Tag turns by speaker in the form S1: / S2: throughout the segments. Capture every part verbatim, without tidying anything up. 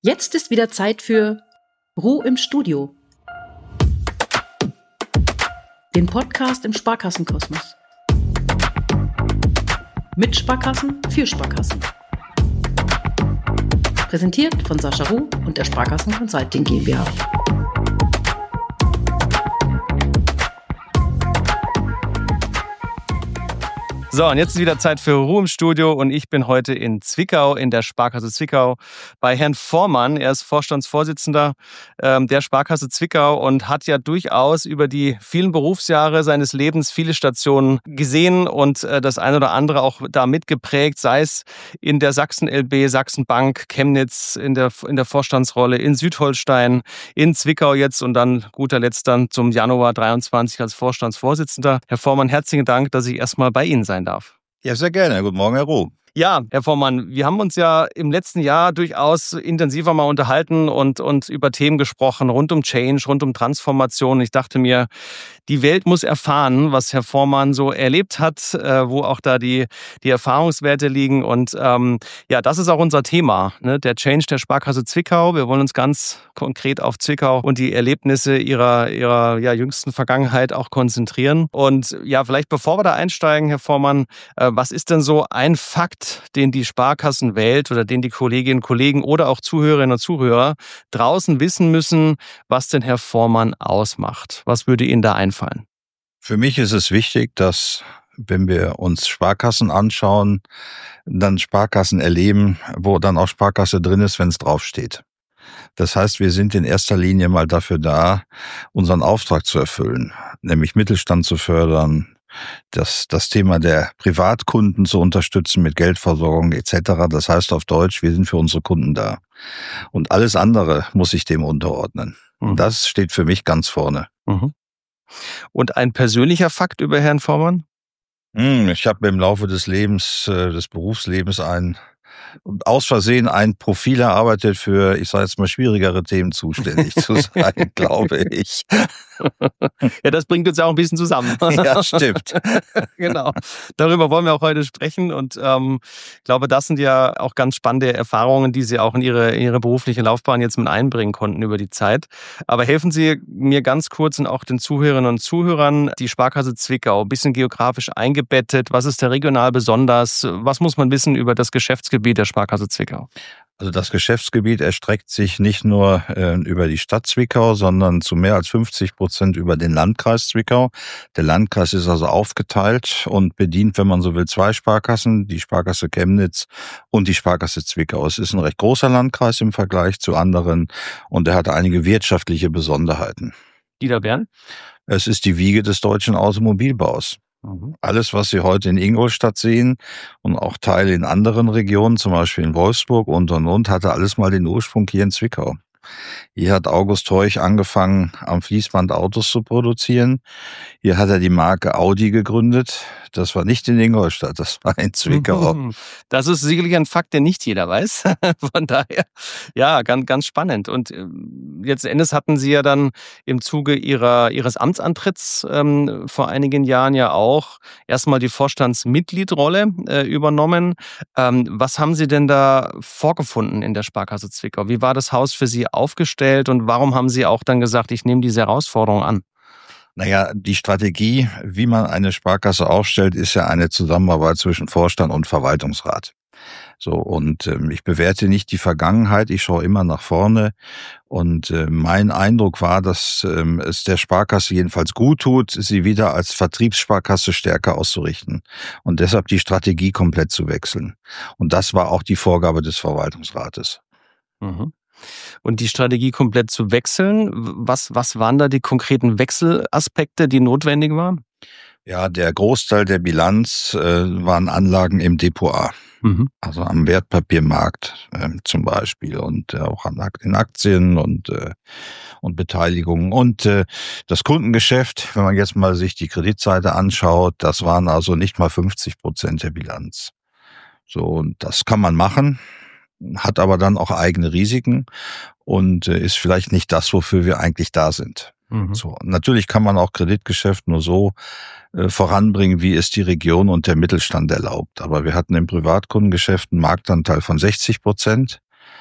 S1: Jetzt ist wieder Zeit für Ruhe im Studio. Den Podcast im Sparkassenkosmos. Mit Sparkassen für Sparkassen. Präsentiert von Sascha Ruh und der Sparkassen Consulting GmbH.
S2: So, und jetzt ist wieder Zeit für Ruhe im Studio und ich bin heute in Zwickau, in der Sparkasse Zwickau, bei Herrn Vormann. Er ist Vorstandsvorsitzender ähm, der Sparkasse Zwickau und hat ja durchaus über die vielen Berufsjahre seines Lebens viele Stationen gesehen und äh, das eine oder andere auch da mitgeprägt, sei es in der Sachsen-L B, Sachsenbank, Chemnitz, in der, in der Vorstandsrolle, in Südholstein, in Zwickau jetzt und dann guter Letzt dann zum Januar dreiundzwanzig als Vorstandsvorsitzender. Herr Vormann, herzlichen Dank, dass ich erstmal bei Ihnen sein darf.
S3: Ja, sehr gerne. Guten Morgen, Herr Ruh.
S2: Ja, Herr Vormann, wir haben uns ja im letzten Jahr durchaus intensiver mal unterhalten und, und über Themen gesprochen, rund um Change, rund um Transformation. Ich dachte mir, die Welt muss erfahren, was Herr Vormann so erlebt hat, äh, wo auch da die, die Erfahrungswerte liegen. Und ähm, ja, das ist auch unser Thema, ne? Der Change der Sparkasse Zwickau. Wir wollen uns ganz konkret auf Zwickau und die Erlebnisse ihrer, ihrer ja, jüngsten Vergangenheit auch konzentrieren. Und ja, vielleicht bevor wir da einsteigen, Herr Vormann, äh, was ist denn so ein Fakt, den die Sparkassenwelt oder den die Kolleginnen und Kollegen oder auch Zuhörerinnen und Zuhörer draußen wissen müssen, was denn Herr Vormann ausmacht? Was würde Ihnen da einfallen?
S3: Für mich ist es wichtig, dass, wenn wir uns Sparkassen anschauen, dann Sparkassen erleben, wo dann auch Sparkasse drin ist, wenn es draufsteht. Das heißt, wir sind in erster Linie mal dafür da, unseren Auftrag zu erfüllen, nämlich Mittelstand zu fördern, Das, das Thema der Privatkunden zu unterstützen mit Geldversorgung et cetera. Das heißt auf Deutsch, wir sind für unsere Kunden da. Und alles andere muss sich dem unterordnen. Mhm. Das steht für mich ganz vorne.
S2: Mhm. Und ein persönlicher Fakt über Herrn Vormann?
S3: Ich habe im Laufe des Lebens, des Berufslebens ein aus Versehen ein Profil erarbeitet für, ich sage jetzt mal, schwierigere Themen zuständig zu sein, glaube ich.
S2: Ja, das bringt uns ja auch ein bisschen zusammen.
S3: Ja, stimmt.
S2: Genau. Darüber wollen wir auch heute sprechen und ähm, ich glaube, das sind ja auch ganz spannende Erfahrungen, die Sie auch in Ihre, in Ihre berufliche Laufbahn jetzt mit einbringen konnten über die Zeit. Aber helfen Sie mir ganz kurz und auch den Zuhörerinnen und Zuhörern, die Sparkasse Zwickau, ein bisschen geografisch eingebettet. Was ist da regional besonders? Was muss man wissen über das Geschäftsgebiet der Sparkasse Zwickau?
S3: Also das Geschäftsgebiet erstreckt sich nicht nur äh, über die Stadt Zwickau, sondern zu mehr als fünfzig Prozent über den Landkreis Zwickau. Der Landkreis ist also aufgeteilt und bedient, wenn man so will, zwei Sparkassen, die Sparkasse Chemnitz und die Sparkasse Zwickau. Es ist ein recht großer Landkreis im Vergleich zu anderen und er hat einige wirtschaftliche Besonderheiten.
S2: Die da wären?
S3: Es ist die Wiege des deutschen Automobilbaus. Alles, was Sie heute in Ingolstadt sehen und auch Teile in anderen Regionen, zum Beispiel in Wolfsburg und und und, hatte alles mal den Ursprung hier in Zwickau. Hier hat August Teuch angefangen, am Fließband Autos zu produzieren. Hier hat er die Marke Audi gegründet. Das war nicht in Ingolstadt, das war in Zwickau.
S2: Das ist sicherlich ein Fakt, den nicht jeder weiß. Von daher, ja, ganz, ganz spannend. Und letzten Endes hatten Sie ja dann im Zuge Ihrer, Ihres Amtsantritts ähm, vor einigen Jahren ja auch erstmal die Vorstandsmitgliedrolle äh, übernommen. Ähm, was haben Sie denn da vorgefunden in der Sparkasse Zwickau? Wie war das Haus für Sie aufgestellt und warum haben Sie auch dann gesagt, ich nehme diese Herausforderung an?
S3: Naja, die Strategie, wie man eine Sparkasse aufstellt, ist ja eine Zusammenarbeit zwischen Vorstand und Verwaltungsrat. So, und ähm, ich bewerte nicht die Vergangenheit, ich schaue immer nach vorne. Und äh, mein Eindruck war, dass ähm, es der Sparkasse jedenfalls gut tut, sie wieder als Vertriebssparkasse stärker auszurichten. Und deshalb die Strategie komplett zu wechseln. Und das war auch die Vorgabe des Verwaltungsrates.
S2: Mhm. Und die Strategie komplett zu wechseln, was, was waren da die konkreten Wechselaspekte, die notwendig waren?
S3: Ja, der Großteil der Bilanz äh, waren Anlagen im Depot A. Mhm. Also am Wertpapiermarkt äh, zum Beispiel und äh, auch an, in Aktien und, äh, und Beteiligungen. Und äh, das Kundengeschäft, wenn man jetzt mal sich die Kreditseite anschaut, das waren also nicht mal fünfzig Prozent der Bilanz. So, und das kann man machen, hat aber dann auch eigene Risiken und äh, ist vielleicht nicht das, wofür wir eigentlich da sind. Mhm. So, natürlich kann man auch Kreditgeschäft nur so äh, voranbringen, wie es die Region und der Mittelstand erlaubt. Aber wir hatten im Privatkundengeschäft einen Marktanteil von sechzig Prozent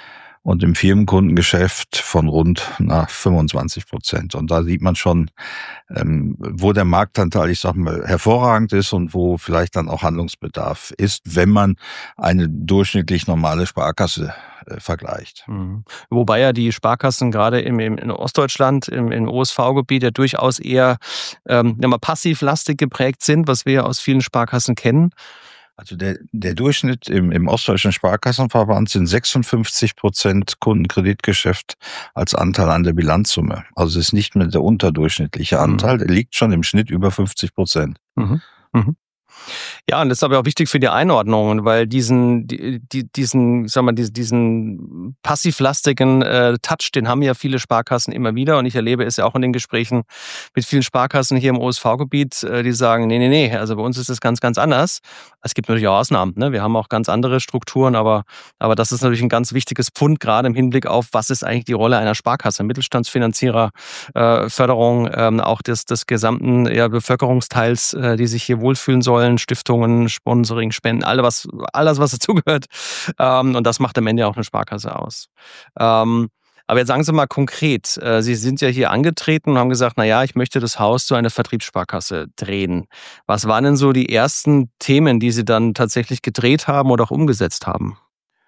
S3: und im Firmenkundengeschäft von rund na, fünfundzwanzig Prozent. Und da sieht man schon, ähm, wo der Marktanteil, ich sag mal, hervorragend ist und wo vielleicht dann auch Handlungsbedarf ist, wenn man eine durchschnittlich normale Sparkasse äh, vergleicht.
S2: Mhm. Wobei ja die Sparkassen gerade im, im, in Ostdeutschland, im, im O S V-Gebiet ja durchaus eher ähm, ja mal passivlastig geprägt sind, was wir ja aus vielen Sparkassen kennen.
S3: Also der, der Durchschnitt im, im Ostdeutschen Sparkassenverband sind sechsundfünfzig Prozent Kundenkreditgeschäft als Anteil an der Bilanzsumme. Also es ist nicht mehr der unterdurchschnittliche Anteil, der liegt schon im Schnitt über fünfzig Prozent.
S2: Mhm. Mhm. Ja, und das ist aber auch wichtig für die Einordnung, weil diesen, die, diesen, sag mal, diesen, diesen passivlastigen äh, Touch, den haben ja viele Sparkassen immer wieder. Und ich erlebe es ja auch in den Gesprächen mit vielen Sparkassen hier im O S V-Gebiet, äh, die sagen, nee, nee, nee, also bei uns ist das ganz, ganz anders. Es gibt natürlich auch Ausnahmen, ne? Wir haben auch ganz andere Strukturen, aber, aber das ist natürlich ein ganz wichtiges Pfund, gerade im Hinblick auf, was ist eigentlich die Rolle einer Sparkasse, Mittelstandsfinanzierer, äh, Förderung, ähm, auch des, des gesamten ja, Bevölkerungsteils, äh, die sich hier wohlfühlen sollen, Stiftungen, Sponsoring, Spenden, alles was, alles, was dazugehört. Ähm, und das macht am Ende auch eine Sparkasse aus. Ähm, aber jetzt sagen Sie mal konkret, äh, Sie sind ja hier angetreten und haben gesagt, naja, ich möchte das Haus zu einer Vertriebssparkasse drehen. Was waren denn so die ersten Themen, die Sie dann tatsächlich gedreht haben oder auch umgesetzt haben?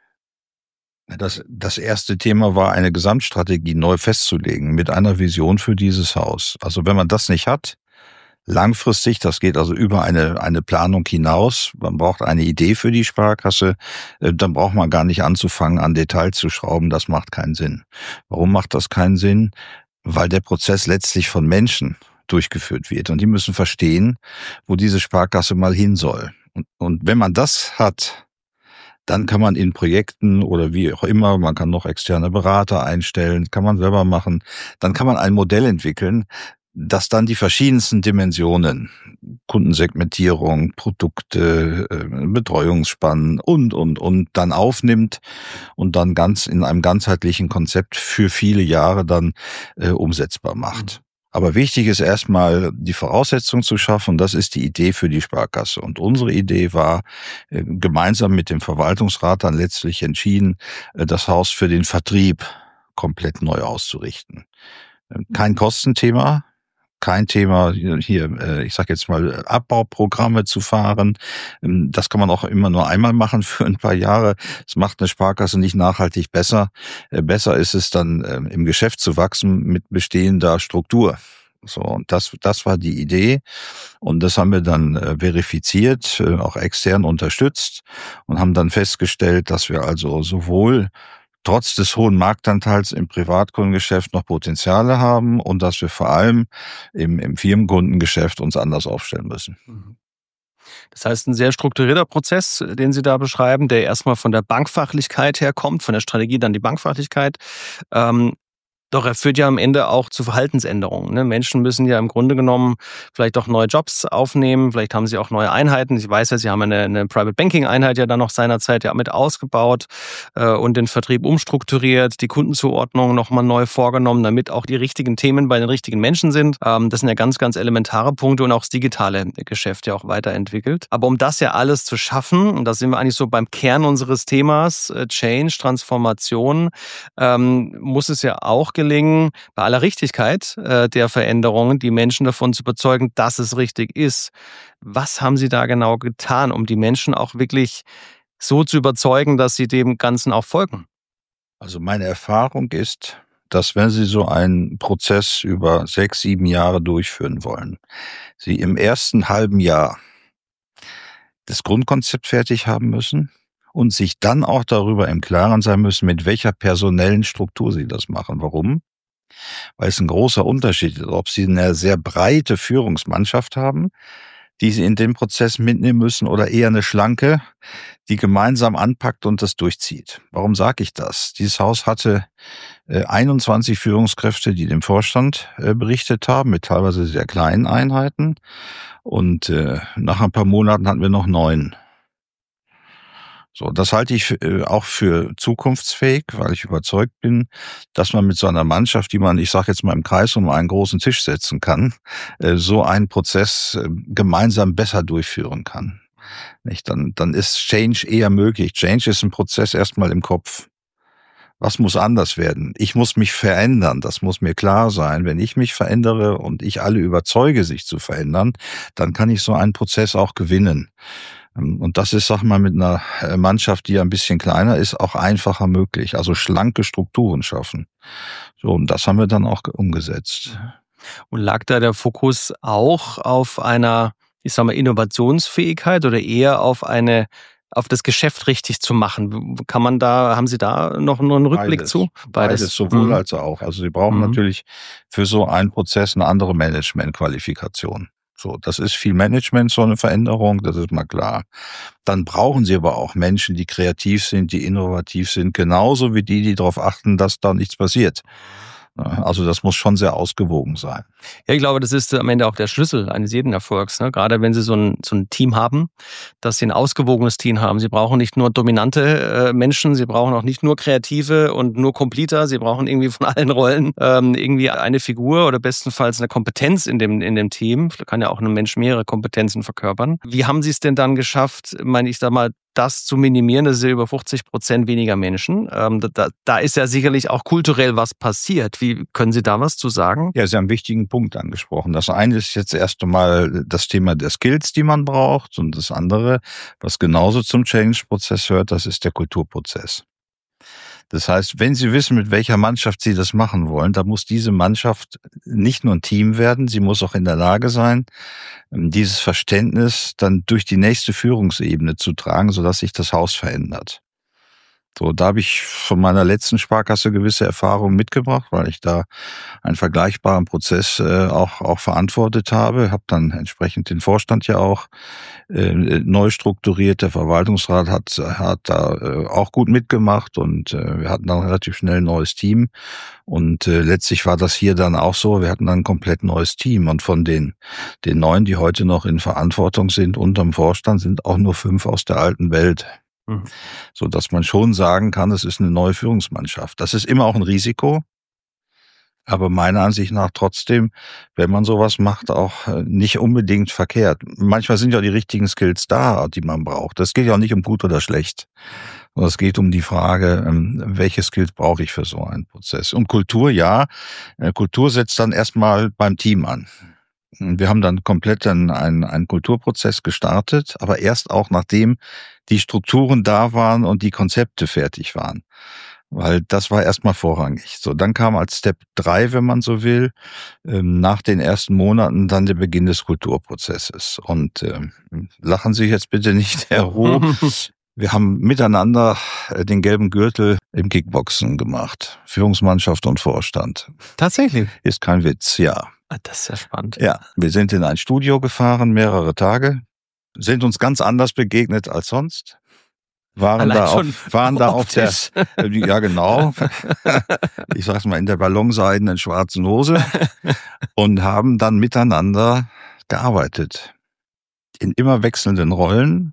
S3: Das, das erste Thema war, eine Gesamtstrategie neu festzulegen mit einer Vision für dieses Haus. Also wenn man das nicht hat, langfristig, das geht also über eine, eine Planung hinaus. Man braucht eine Idee für die Sparkasse. Dann braucht man gar nicht anzufangen, an Details zu schrauben. Das macht keinen Sinn. Warum macht das keinen Sinn? Weil der Prozess letztlich von Menschen durchgeführt wird. Und die müssen verstehen, wo diese Sparkasse mal hin soll. Und, und wenn man das hat, dann kann man in Projekten oder wie auch immer, man kann noch externe Berater einstellen, kann man selber machen. Dann kann man ein Modell entwickeln, dass dann die verschiedensten Dimensionen, Kundensegmentierung, Produkte, Betreuungsspannen und, und, und dann aufnimmt und dann ganz in einem ganzheitlichen Konzept für viele Jahre dann äh, umsetzbar macht. Aber wichtig ist erstmal, die Voraussetzung zu schaffen. Das ist die Idee für die Sparkasse. Und unsere Idee war, äh, gemeinsam mit dem Verwaltungsrat dann letztlich entschieden, äh, das Haus für den Vertrieb komplett neu auszurichten. Äh, kein Kostenthema. Kein Thema, hier, ich sage jetzt mal, Abbauprogramme zu fahren. Das kann man auch immer nur einmal machen für ein paar Jahre. Das macht eine Sparkasse nicht nachhaltig besser. Besser ist es dann, im Geschäft zu wachsen mit bestehender Struktur. So, und das, das war die Idee. Und das haben wir dann verifiziert, auch extern unterstützt und haben dann festgestellt, dass wir also sowohl trotz des hohen Marktanteils im Privatkundengeschäft noch Potenziale haben und dass wir vor allem im, im Firmenkundengeschäft uns anders aufstellen müssen.
S2: Das heißt, ein sehr strukturierter Prozess, den Sie da beschreiben, der erstmal von der Bankfachlichkeit herkommt, von der Strategie dann die Bankfachlichkeit. Ähm Doch er führt ja am Ende auch zu Verhaltensänderungen. Ne? Menschen müssen ja im Grunde genommen vielleicht auch neue Jobs aufnehmen, vielleicht haben sie auch neue Einheiten. Ich weiß ja, Sie haben eine, eine Private Banking Einheit ja dann noch seinerzeit ja mit ausgebaut äh, und den Vertrieb umstrukturiert, die Kundenzuordnung nochmal neu vorgenommen, damit auch die richtigen Themen bei den richtigen Menschen sind. Ähm, das sind ja ganz, ganz elementare Punkte und auch das digitale Geschäft ja auch weiterentwickelt. Aber um das ja alles zu schaffen, und da sind wir eigentlich so beim Kern unseres Themas, äh, Change, Transformation, ähm, muss es ja auch gelingen, bei aller Richtigkeit äh, der Veränderungen, die Menschen davon zu überzeugen, dass es richtig ist. Was haben Sie da genau getan, um die Menschen auch wirklich so zu überzeugen, dass sie dem Ganzen auch folgen?
S3: Also meine Erfahrung ist, dass wenn Sie so einen Prozess über sechs, sieben Jahre durchführen wollen, Sie im ersten halben Jahr das Grundkonzept fertig haben müssen und sich dann auch darüber im Klaren sein müssen, mit welcher personellen Struktur Sie das machen. Warum? Weil es ein großer Unterschied ist, ob Sie eine sehr breite Führungsmannschaft haben, die Sie in den Prozess mitnehmen müssen, oder eher eine schlanke, die gemeinsam anpackt und das durchzieht. Warum sage ich das? Dieses Haus hatte einundzwanzig Führungskräfte, die dem Vorstand berichtet haben, mit teilweise sehr kleinen Einheiten. Und nach ein paar Monaten hatten wir noch neun. So, das halte ich auch für zukunftsfähig, weil ich überzeugt bin, dass man mit so einer Mannschaft, die man, ich sage jetzt mal, im Kreis um einen großen Tisch setzen kann, so einen Prozess gemeinsam besser durchführen kann. Nicht? Dann, dann ist Change eher möglich. Change ist ein Prozess erstmal im Kopf. Was muss anders werden? Ich muss mich verändern, das muss mir klar sein. Wenn ich mich verändere und ich alle überzeuge, sich zu verändern, dann kann ich so einen Prozess auch gewinnen. Und das ist, sag mal, mit einer Mannschaft, die ein bisschen kleiner ist, auch einfacher möglich. Also schlanke Strukturen schaffen. So, und das haben wir dann auch umgesetzt.
S2: Und lag da der Fokus auch auf einer, ich sag mal, Innovationsfähigkeit oder eher auf eine auf das Geschäft richtig zu machen? Kann man da, haben Sie da noch einen Rückblick
S3: Beides.
S2: zu?
S3: Beides, Beides sowohl mhm. als auch. Also Sie brauchen mhm. natürlich für so einen Prozess eine andere Management-Qualifikation. So, das ist viel Management, so eine Veränderung, das ist mal klar. Dann brauchen Sie aber auch Menschen, die kreativ sind, die innovativ sind, genauso wie die, die darauf achten, dass da nichts passiert. Also das muss schon sehr ausgewogen sein.
S2: Ja, ich glaube, das ist am Ende auch der Schlüssel eines jeden Erfolgs. Ne? Gerade wenn Sie so ein, so ein Team haben, dass Sie ein ausgewogenes Team haben. Sie brauchen nicht nur dominante äh, Menschen, Sie brauchen auch nicht nur Kreative und nur Completer. Sie brauchen irgendwie von allen Rollen ähm, irgendwie eine Figur oder bestenfalls eine Kompetenz in dem, in dem Team. Da kann ja auch ein Mensch mehrere Kompetenzen verkörpern. Wie haben Sie es denn dann geschafft, meine ich da mal, das zu minimieren? Das ist ja über fünfzig Prozent weniger Menschen. Ähm, da, da ist ja sicherlich auch kulturell was passiert. Wie können Sie da was zu sagen?
S3: Ja, Sie haben einen wichtigen Punkt angesprochen. Das eine ist jetzt erst einmal das Thema der Skills, die man braucht. Und das andere, was genauso zum Change-Prozess hört, das ist der Kulturprozess. Das heißt, wenn Sie wissen, mit welcher Mannschaft Sie das machen wollen, dann muss diese Mannschaft nicht nur ein Team werden, sie muss auch in der Lage sein, dieses Verständnis dann durch die nächste Führungsebene zu tragen, sodass sich das Haus verändert. So, da habe ich von meiner letzten Sparkasse gewisse Erfahrungen mitgebracht, weil ich da einen vergleichbaren Prozess äh, auch auch verantwortet habe. Habe dann entsprechend den Vorstand ja auch äh, neu strukturiert. Der Verwaltungsrat hat hat da äh, auch gut mitgemacht und äh, wir hatten dann relativ schnell ein neues Team. Und äh, letztlich war das hier dann auch so. Wir hatten dann ein komplett neues Team und von den den neun, die heute noch in Verantwortung sind unterm Vorstand, sind auch nur fünf aus der alten Welt. So dass man schon sagen kann, es ist eine neue Führungsmannschaft. Das ist immer auch ein Risiko, aber meiner Ansicht nach trotzdem, wenn man sowas macht, auch nicht unbedingt verkehrt. Manchmal sind ja die richtigen Skills da, die man braucht. Es geht ja auch nicht um gut oder schlecht. Es geht um die Frage, welche Skills brauche ich für so einen Prozess. Und Kultur, ja, Kultur setzt dann erstmal beim Team an. Wir haben dann komplett einen, einen, einen Kulturprozess gestartet, aber erst auch nachdem die Strukturen da waren und die Konzepte fertig waren. Weil das war erstmal vorrangig. So, dann kam als Step drei, wenn man so will, nach den ersten Monaten dann der Beginn des Kulturprozesses. Und ähm, lachen Sie jetzt bitte nicht, Herr Roh. Wir haben miteinander den gelben Gürtel im Kickboxen gemacht. Führungsmannschaft und Vorstand.
S2: Tatsächlich?
S3: Ist kein Witz, ja.
S2: Das ist ja spannend.
S3: Ja, wir sind in ein Studio gefahren, mehrere Tage, sind uns ganz anders begegnet als sonst. Waren Allein da auf, waren da auf der, ja genau, ich sag's mal, in der ballonseidenen schwarzen Hose und haben dann miteinander gearbeitet. In immer wechselnden Rollen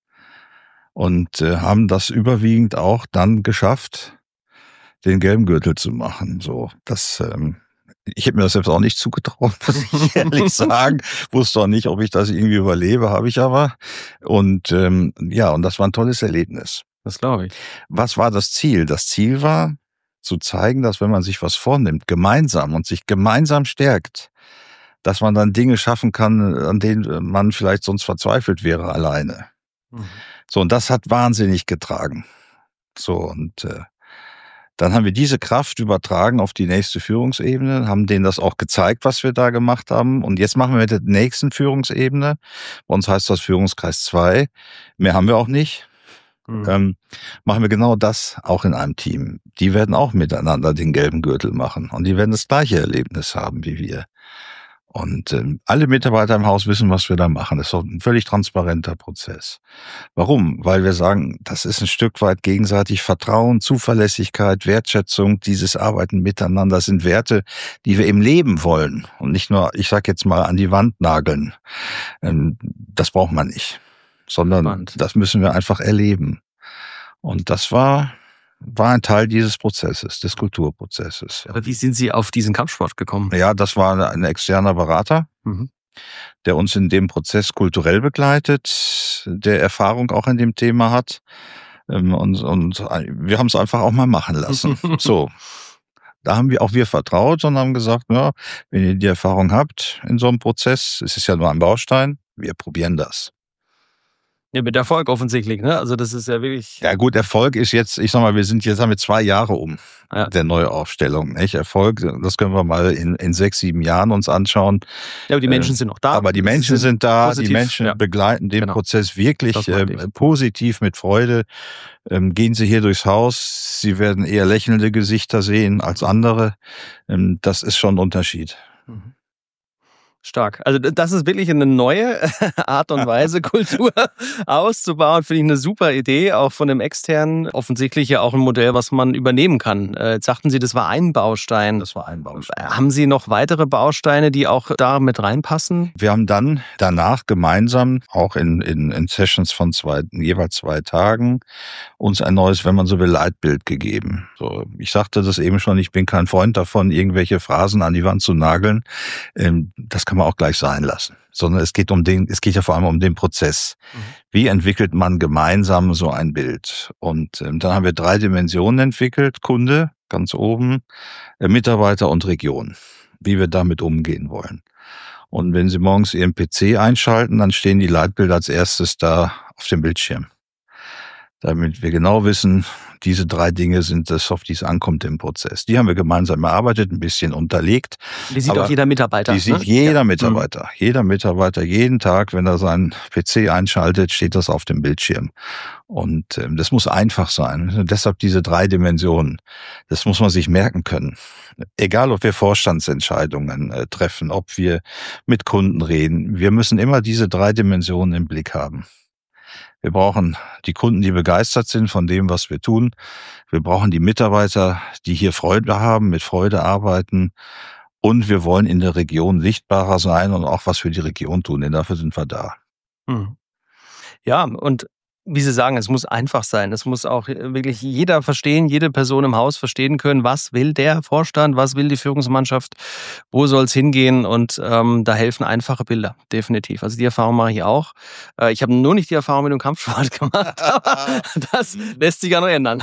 S3: und äh, haben das überwiegend auch dann geschafft, den gelben Gürtel zu machen. So, das, ähm, ich hätte mir das selbst auch nicht zugetraut, muss ich ehrlich sagen. Wusste auch nicht, ob ich das irgendwie überlebe, habe ich aber. Und ähm, ja, und das war ein tolles Erlebnis.
S2: Das glaube ich.
S3: Was war das Ziel? Das Ziel war, zu zeigen, dass wenn man sich was vornimmt, gemeinsam und sich gemeinsam stärkt, dass man dann Dinge schaffen kann, an denen man vielleicht sonst verzweifelt wäre alleine. Mhm. So, und das hat wahnsinnig getragen. So, und äh, dann haben wir diese Kraft übertragen auf die nächste Führungsebene, haben denen das auch gezeigt, was wir da gemacht haben. Und jetzt machen wir mit der nächsten Führungsebene, bei uns heißt das Führungskreis zwei, mehr haben wir auch nicht, mhm. ähm, machen wir genau das auch in einem Team. Die werden auch miteinander den gelben Gürtel machen und die werden das gleiche Erlebnis haben wie wir. Und äh, alle Mitarbeiter im Haus wissen, was wir da machen. Das ist doch ein völlig transparenter Prozess. Warum? Weil wir sagen, das ist ein Stück weit gegenseitig Vertrauen, Zuverlässigkeit, Wertschätzung, dieses Arbeiten miteinander sind Werte, die wir im Leben wollen. Und nicht nur, ich sag jetzt mal, an die Wand nageln. Ähm, das braucht man nicht. Sondern Spannend. Das müssen wir einfach erleben. Und das war... war ein Teil dieses Prozesses, des Kulturprozesses. Ja.
S2: Aber wie sind Sie auf diesen Kampfsport gekommen?
S3: Ja, das war ein externer Berater, mhm. der uns in dem Prozess kulturell begleitet, der Erfahrung auch in dem Thema hat. Und, und wir haben es einfach auch mal machen lassen. So. Da haben wir auch wir vertraut und haben gesagt, ja, wenn ihr die Erfahrung habt in so einem Prozess, es ist ja nur ein Baustein, wir probieren das.
S2: Ja, mit Erfolg offensichtlich, ne? Also das ist ja wirklich...
S3: Ja gut, Erfolg ist jetzt, ich sag mal, wir sind jetzt haben wir zwei Jahre um
S2: ja.
S3: der Neuaufstellung. Nicht? Erfolg, das können wir mal in, in sechs, sieben Jahren uns anschauen.
S2: Ja, aber die Menschen äh, sind noch da.
S3: Aber die Menschen sind, sind da, positiv, die Menschen
S2: ja.
S3: begleiten den
S2: genau.
S3: Prozess wirklich äh, positiv mit Freude. Ähm, gehen Sie hier durchs Haus, Sie werden eher lächelnde Gesichter sehen als andere. Ähm, das ist schon ein Unterschied.
S2: Mhm. Stark. Also das ist wirklich eine neue Art und Weise, Kultur auszubauen. Finde ich eine super Idee, auch von dem externen. Offensichtlich ja auch ein Modell, was man übernehmen kann. Jetzt sagten Sie, das war ein Baustein.
S3: Das war ein Baustein.
S2: Haben Sie noch weitere Bausteine, die auch da mit reinpassen?
S3: Wir haben dann danach gemeinsam, auch in, in, in Sessions von zwei, jeweils zwei Tagen, uns ein neues, wenn man so will, Leitbild gegeben. So, ich sagte das eben schon, ich bin kein Freund davon, irgendwelche Phrasen an die Wand zu nageln. Das kann man auch gleich sein lassen, sondern es geht um den, es geht ja vor allem um den Prozess. Mhm. Wie entwickelt man gemeinsam so ein Bild? Und ähm, dann haben wir drei Dimensionen entwickelt: Kunde ganz oben, äh, Mitarbeiter und Region. Wie wir damit umgehen wollen. Und wenn Sie morgens Ihren P C einschalten, dann stehen die Leitbilder als erstes da auf dem Bildschirm, damit wir genau wissen, diese drei Dinge sind das, auf die es ankommt im Prozess. Die haben wir gemeinsam erarbeitet, ein bisschen unterlegt.
S2: Die sieht auch jeder Mitarbeiter.
S3: Die sieht
S2: ne?
S3: jeder
S2: ja.
S3: Mitarbeiter. Mhm. Jeder Mitarbeiter, jeden Tag, wenn er seinen P C einschaltet, steht das auf dem Bildschirm. Und ähm, das muss einfach sein. Und deshalb diese drei Dimensionen. Das muss man sich merken können. Egal, ob wir Vorstandsentscheidungen äh, treffen, ob wir mit Kunden reden. Wir müssen immer diese drei Dimensionen im Blick haben. Wir brauchen die Kunden, die begeistert sind von dem, was wir tun. Wir brauchen die Mitarbeiter, die hier Freude haben, mit Freude arbeiten. Und wir wollen in der Region sichtbarer sein und auch was für die Region tun, denn dafür sind wir da.
S2: Hm. Ja, und wie Sie sagen, es muss einfach sein. Es muss auch wirklich jeder verstehen, jede Person im Haus verstehen können, was will der Vorstand, was will die Führungsmannschaft, wo soll es hingehen, und ähm, da helfen einfache Bilder, definitiv. Also die Erfahrung mache ich auch. Äh, ich habe nur nicht die Erfahrung mit dem Kampfsport gemacht, aber das lässt sich ja noch ändern.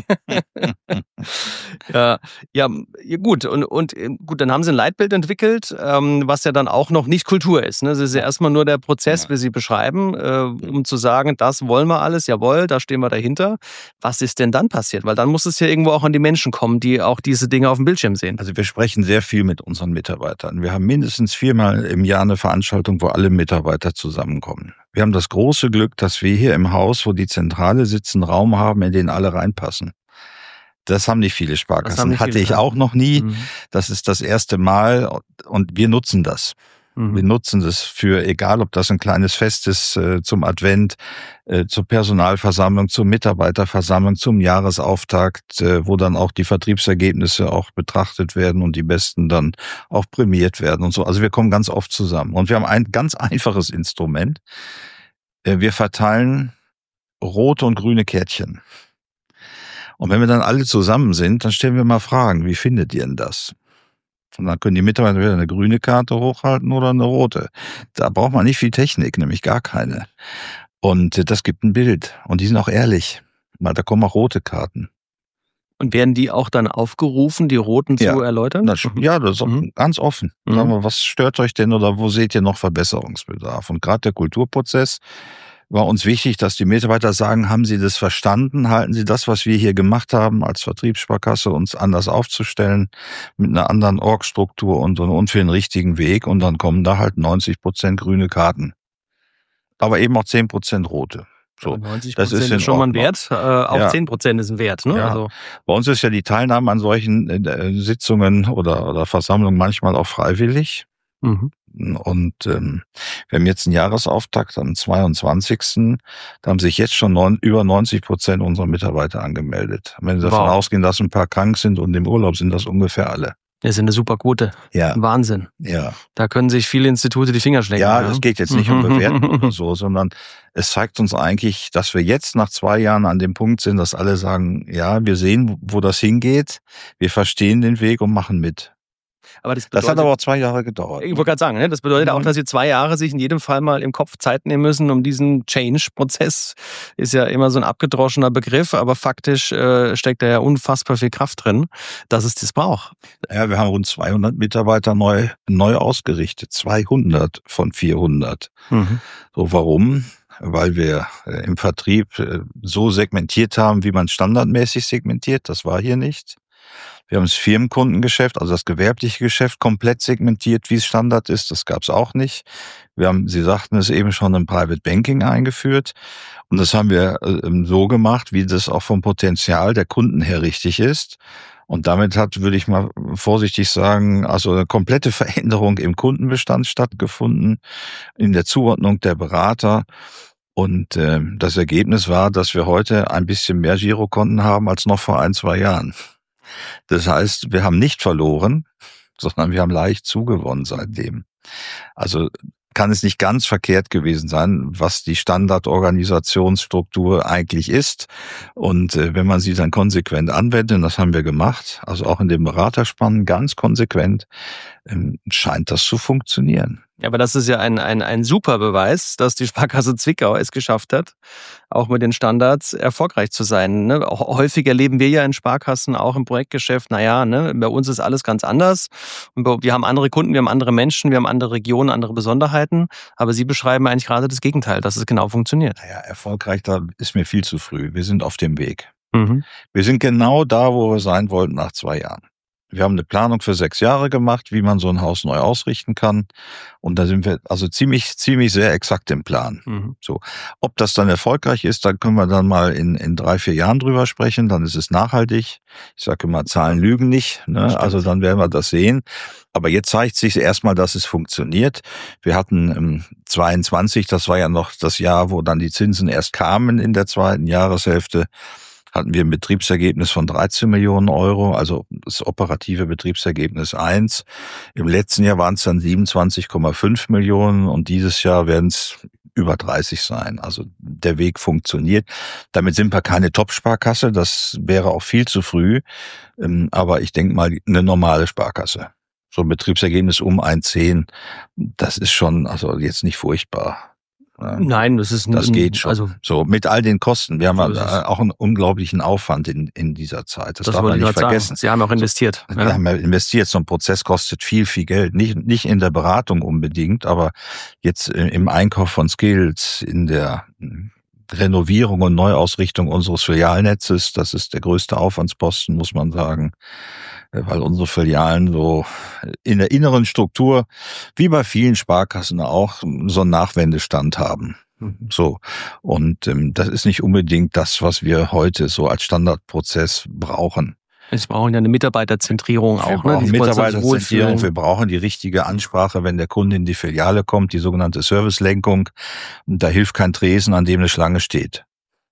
S2: ja, ja, gut. Und, und gut, dann haben Sie ein Leitbild entwickelt, ähm, was ja dann auch noch nicht Kultur ist. Ne? Das ist ja erstmal nur der Prozess, wie Sie beschreiben, äh, um zu sagen, das wollen wir alles, jawohl, da stehen wir dahinter. Was ist denn dann passiert? Weil dann muss es ja irgendwo auch an die Menschen kommen, die auch diese Dinge auf dem Bildschirm sehen.
S3: Also wir sprechen sehr viel mit unseren Mitarbeitern. Wir haben mindestens viermal im Jahr eine Veranstaltung, wo alle Mitarbeiter zusammenkommen. Wir haben das große Glück, dass wir hier im Haus, wo die Zentrale sitzt, einen Raum haben, in den alle reinpassen. Das haben nicht viele Sparkassen. Nicht Hatte viele, ich ja. auch noch nie. Mhm. Das ist das erste Mal und wir nutzen das. Mhm. Wir nutzen das für, egal ob das ein kleines Fest ist, äh, zum Advent, äh, zur Personalversammlung, zur Mitarbeiterversammlung, zum Jahresauftakt, äh, wo dann auch die Vertriebsergebnisse auch betrachtet werden und die Besten dann auch prämiert werden und so. Also wir kommen ganz oft zusammen. Und wir haben ein ganz einfaches Instrument. Äh, wir verteilen rote und grüne Kärtchen. Und wenn wir dann alle zusammen sind, dann stellen wir mal Fragen. Wie findet ihr denn das? Und dann können die Mitarbeiter wieder eine grüne Karte hochhalten oder eine rote. Da braucht man nicht viel Technik, nämlich gar keine. Und das gibt ein Bild. Und die sind auch ehrlich. Da kommen auch rote Karten.
S2: Und werden die auch dann aufgerufen, die roten
S3: ja.
S2: zu erläutern?
S3: Das, ja, das ist mhm. ganz offen. Mhm. Sagen wir, was stört euch denn oder wo seht ihr noch Verbesserungsbedarf? Und gerade der Kulturprozess war uns wichtig, dass die Mitarbeiter sagen, haben Sie das verstanden? Halten Sie das, was wir hier gemacht haben, als Vertriebssparkasse, uns anders aufzustellen, mit einer anderen Org-Struktur und, und für den richtigen Weg? Und dann kommen da halt neunzig Prozent grüne Karten. Aber eben auch zehn Prozent rote. So,
S2: neunzig Prozent das ist, ist schon mal ein Wert, äh, auch ja. zehn Prozent ist ein Wert. Ne?
S3: Ja.
S2: Also.
S3: Bei uns ist ja die Teilnahme an solchen äh, Sitzungen oder, oder Versammlungen manchmal auch freiwillig. Mhm. Und ähm, wir haben jetzt einen Jahresauftakt am zweiundzwanzigsten Da haben sich jetzt schon neun, über neunzig Prozent unserer Mitarbeiter angemeldet. Wenn Sie davon wow. ausgehen, dass ein paar krank sind und im Urlaub sind, das ungefähr alle.
S2: Das ist eine super Quote.
S3: Ja.
S2: Wahnsinn.
S3: Ja.
S2: Da können sich viele Institute die Finger schlecken.
S3: Ja, es geht jetzt nicht um Bewertung oder so, sondern es zeigt uns eigentlich, dass wir jetzt nach zwei Jahren an dem Punkt sind, dass alle sagen, ja, wir sehen, wo das hingeht, wir verstehen den Weg und machen mit.
S2: Aber das, bedeutet,
S3: das hat aber auch zwei Jahre gedauert.
S2: Ich wollte gerade sagen, ne? Das bedeutet
S3: mhm.
S2: auch, dass Sie zwei Jahre sich in jedem Fall mal im Kopf Zeit nehmen müssen, um diesen Change-Prozess, ist ja immer so ein abgedroschener Begriff, aber faktisch äh, steckt da ja unfassbar viel Kraft drin, dass es das braucht.
S3: Ja, wir haben rund zweihundert Mitarbeiter neu, neu ausgerichtet. zweihundert von vierhundert. Mhm. So, warum? Weil wir äh, im Vertrieb äh, so segmentiert haben, wie man standardmäßig segmentiert. Das war hier nicht. Wir haben das Firmenkundengeschäft, also das gewerbliche Geschäft, komplett segmentiert, wie es Standard ist. Das gab es auch nicht. Wir haben, Sie sagten es eben schon, ein Private Banking eingeführt. Und das haben wir äh, so gemacht, wie das auch vom Potenzial der Kunden her richtig ist. Und damit hat, würde ich mal vorsichtig sagen, also eine komplette Veränderung im Kundenbestand stattgefunden, in der Zuordnung der Berater. Und äh, das Ergebnis war, dass wir heute ein bisschen mehr Girokonten haben als noch vor ein, zwei Jahren. Das heißt, wir haben nicht verloren, sondern wir haben leicht zugewonnen seitdem. Also kann es nicht ganz verkehrt gewesen sein, was die Standardorganisationsstruktur eigentlich ist. Und äh, wenn man sie dann konsequent anwendet, und das haben wir gemacht, also auch in dem Beraterspann ganz konsequent, ähm, scheint das zu funktionieren.
S2: Ja, aber das ist ja ein, ein, ein super Beweis, dass die Sparkasse Zwickau es geschafft hat, auch mit den Standards erfolgreich zu sein. Ne? Häufig erleben wir ja in Sparkassen auch im Projektgeschäft, naja, ne, bei uns ist alles ganz anders. Und wir haben andere Kunden, wir haben andere Menschen, wir haben andere Regionen, andere Besonderheiten. Aber Sie beschreiben eigentlich gerade das Gegenteil, dass es genau funktioniert.
S3: Naja, erfolgreich, da ist mir viel zu früh. Wir sind auf dem Weg.
S2: Mhm.
S3: Wir sind genau da, wo wir sein wollten nach zwei Jahren. Wir haben eine Planung für sechs Jahre gemacht, wie man so ein Haus neu ausrichten kann. Und da sind wir also ziemlich, ziemlich sehr exakt im Plan. Mhm. So. Ob das dann erfolgreich ist, dann können wir dann mal in, in drei, vier Jahren drüber sprechen. Dann ist es nachhaltig. Ich sage immer, Zahlen lügen nicht. Ne? Also dann werden wir das sehen. Aber jetzt zeigt sich erstmal, dass es funktioniert. Wir hatten ähm, zweiundzwanzig, das war ja noch das Jahr, wo dann die Zinsen erst kamen in der zweiten Jahreshälfte, hatten wir ein Betriebsergebnis von dreizehn Millionen Euro, also das operative Betriebsergebnis eins. Im letzten Jahr waren es dann siebenundzwanzig Komma fünf Millionen und dieses Jahr werden es über dreißig sein. Also der Weg funktioniert. Damit sind wir keine Top-Sparkasse, das wäre auch viel zu früh, aber ich denke mal eine normale Sparkasse. So ein Betriebsergebnis um eins Komma zehn, das ist schon also jetzt nicht furchtbar.
S2: Nein, das ist
S3: das
S2: ein,
S3: geht schon.
S2: Also
S3: so mit all den Kosten. Wir haben so auch einen unglaublichen Aufwand in in dieser Zeit. Das, das darf man nicht vergessen.
S2: Sagen. Sie haben auch investiert.
S3: So, ja. Wir haben ja investiert. So ein Prozess kostet viel, viel Geld. Nicht nicht in der Beratung unbedingt, aber jetzt im Einkauf von Skills, in der Renovierung und Neuausrichtung unseres Filialnetzes. Das ist der größte Aufwandsposten, muss man sagen, weil unsere Filialen so in der inneren Struktur, wie bei vielen Sparkassen auch, so einen Nachwendestand haben. So. Und ähm, das ist nicht unbedingt das, was wir heute so als Standardprozess brauchen.
S2: Sie brauchen ja eine Mitarbeiterzentrierung
S3: wir
S2: auch.
S3: Wir brauchen
S2: ne?
S3: Mitarbeiterzentrierung, wir brauchen die richtige Ansprache, wenn der Kunde in die Filiale kommt, die sogenannte Servicelenkung. Da hilft kein Tresen, an dem eine Schlange steht.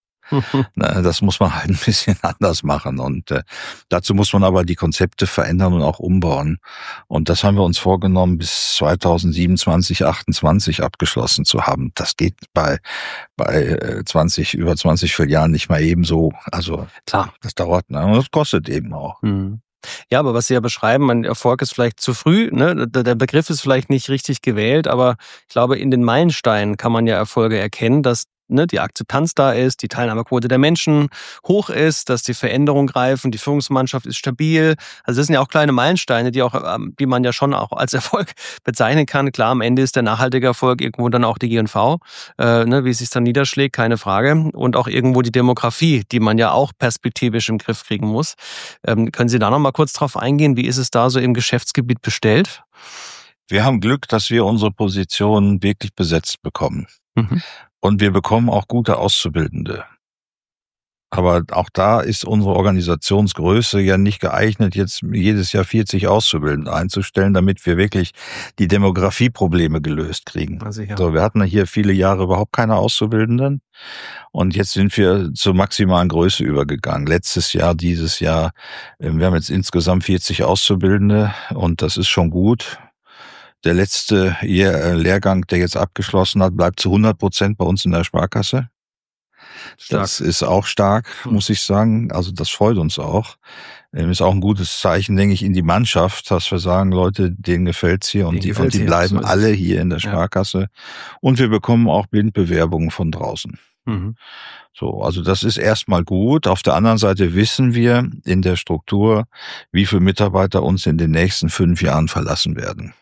S3: Das muss man halt ein bisschen anders machen und äh, dazu muss man aber die Konzepte verändern und auch umbauen. Und das haben wir uns vorgenommen, bis zweitausendsiebenundzwanzig, achtundzwanzig abgeschlossen zu haben. Das geht bei bei zwanzig, über zwanzig Filialen nicht mal eben so. Also
S2: klar,
S3: das dauert, ne? Und das kostet eben auch.
S2: Mhm. Ja, aber was Sie ja beschreiben, mein Erfolg ist vielleicht zu früh, ne? Der Begriff ist vielleicht nicht richtig gewählt, aber ich glaube, in den Meilensteinen kann man ja Erfolge erkennen, dass ne, die Akzeptanz da ist, die Teilnahmequote der Menschen hoch ist, dass die Veränderungen greifen, die Führungsmannschaft ist stabil. Also das sind ja auch kleine Meilensteine, die auch, die man ja schon auch als Erfolg bezeichnen kann. Klar, am Ende ist der nachhaltige Erfolg irgendwo dann auch die G und V, äh, ne, wie es sich dann niederschlägt, keine Frage. Und auch irgendwo die Demografie, die man ja auch perspektivisch im Griff kriegen muss. Ähm, können Sie da noch mal kurz drauf eingehen? Wie ist es da so im Geschäftsgebiet bestellt?
S3: Wir haben Glück, dass wir unsere Position wirklich besetzt bekommen. Mhm. Und wir bekommen auch gute Auszubildende. Aber auch da ist unsere Organisationsgröße ja nicht geeignet, jetzt jedes Jahr vierzig Auszubildende einzustellen, damit wir wirklich die Demografieprobleme gelöst kriegen. Also, ja. So, wir hatten hier viele Jahre überhaupt keine Auszubildenden. Und jetzt sind wir zur maximalen Größe übergegangen. Letztes Jahr, dieses Jahr, wir haben jetzt insgesamt vierzig Auszubildende und das ist schon gut. Der letzte Lehrgang, der jetzt abgeschlossen hat, bleibt zu hundert Prozent bei uns in der Sparkasse. Stark. Das ist auch stark, muss ich sagen. Also das freut uns auch. Ist auch ein gutes Zeichen, denke ich, in die Mannschaft, dass wir sagen, Leute, denen gefällt's hier und die, und die bleiben so alle hier in der Sparkasse. Ja. Und wir bekommen auch Blindbewerbungen von draußen. Mhm. So, also das ist erstmal gut. Auf der anderen Seite wissen wir in der Struktur, wie viele Mitarbeiter uns in den nächsten fünf Jahren verlassen werden.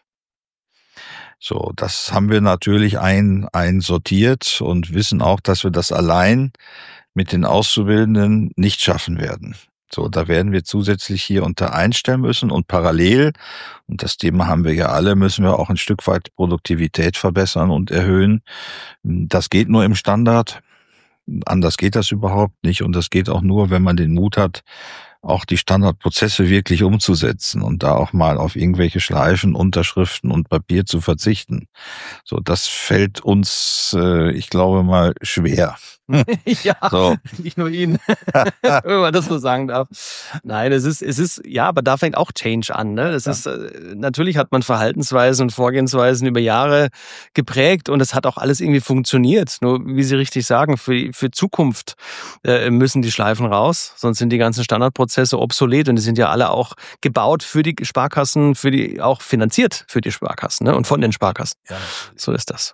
S3: So, das haben wir natürlich ein, einsortiert und wissen auch, dass wir das allein mit den Auszubildenden nicht schaffen werden. So, da werden wir zusätzlich hier unter einstellen müssen und parallel, und das Thema haben wir ja alle, müssen wir auch ein Stück weit Produktivität verbessern und erhöhen. Das geht nur im Standard. Anders geht das überhaupt nicht und das geht auch nur, wenn man den Mut hat, auch die Standardprozesse wirklich umzusetzen und da auch mal auf irgendwelche Schleifen, Unterschriften und Papier zu verzichten. So, das fällt uns, äh, ich glaube mal, schwer.
S2: Ja, so. Nicht nur Ihnen, wenn man das so sagen darf. Nein, es ist, es ist, ja, aber da fängt auch Change an. Ne? Das ja. ist, natürlich hat man Verhaltensweisen und Vorgehensweisen über Jahre geprägt und es hat auch alles irgendwie funktioniert. Nur, wie Sie richtig sagen, für, für Zukunft äh, müssen die Schleifen raus, sonst sind die ganzen Standardprozesse obsolet und die sind ja alle auch gebaut für die Sparkassen, für die, auch finanziert für die Sparkassen, ne? Und von den Sparkassen. Ja. So ist das.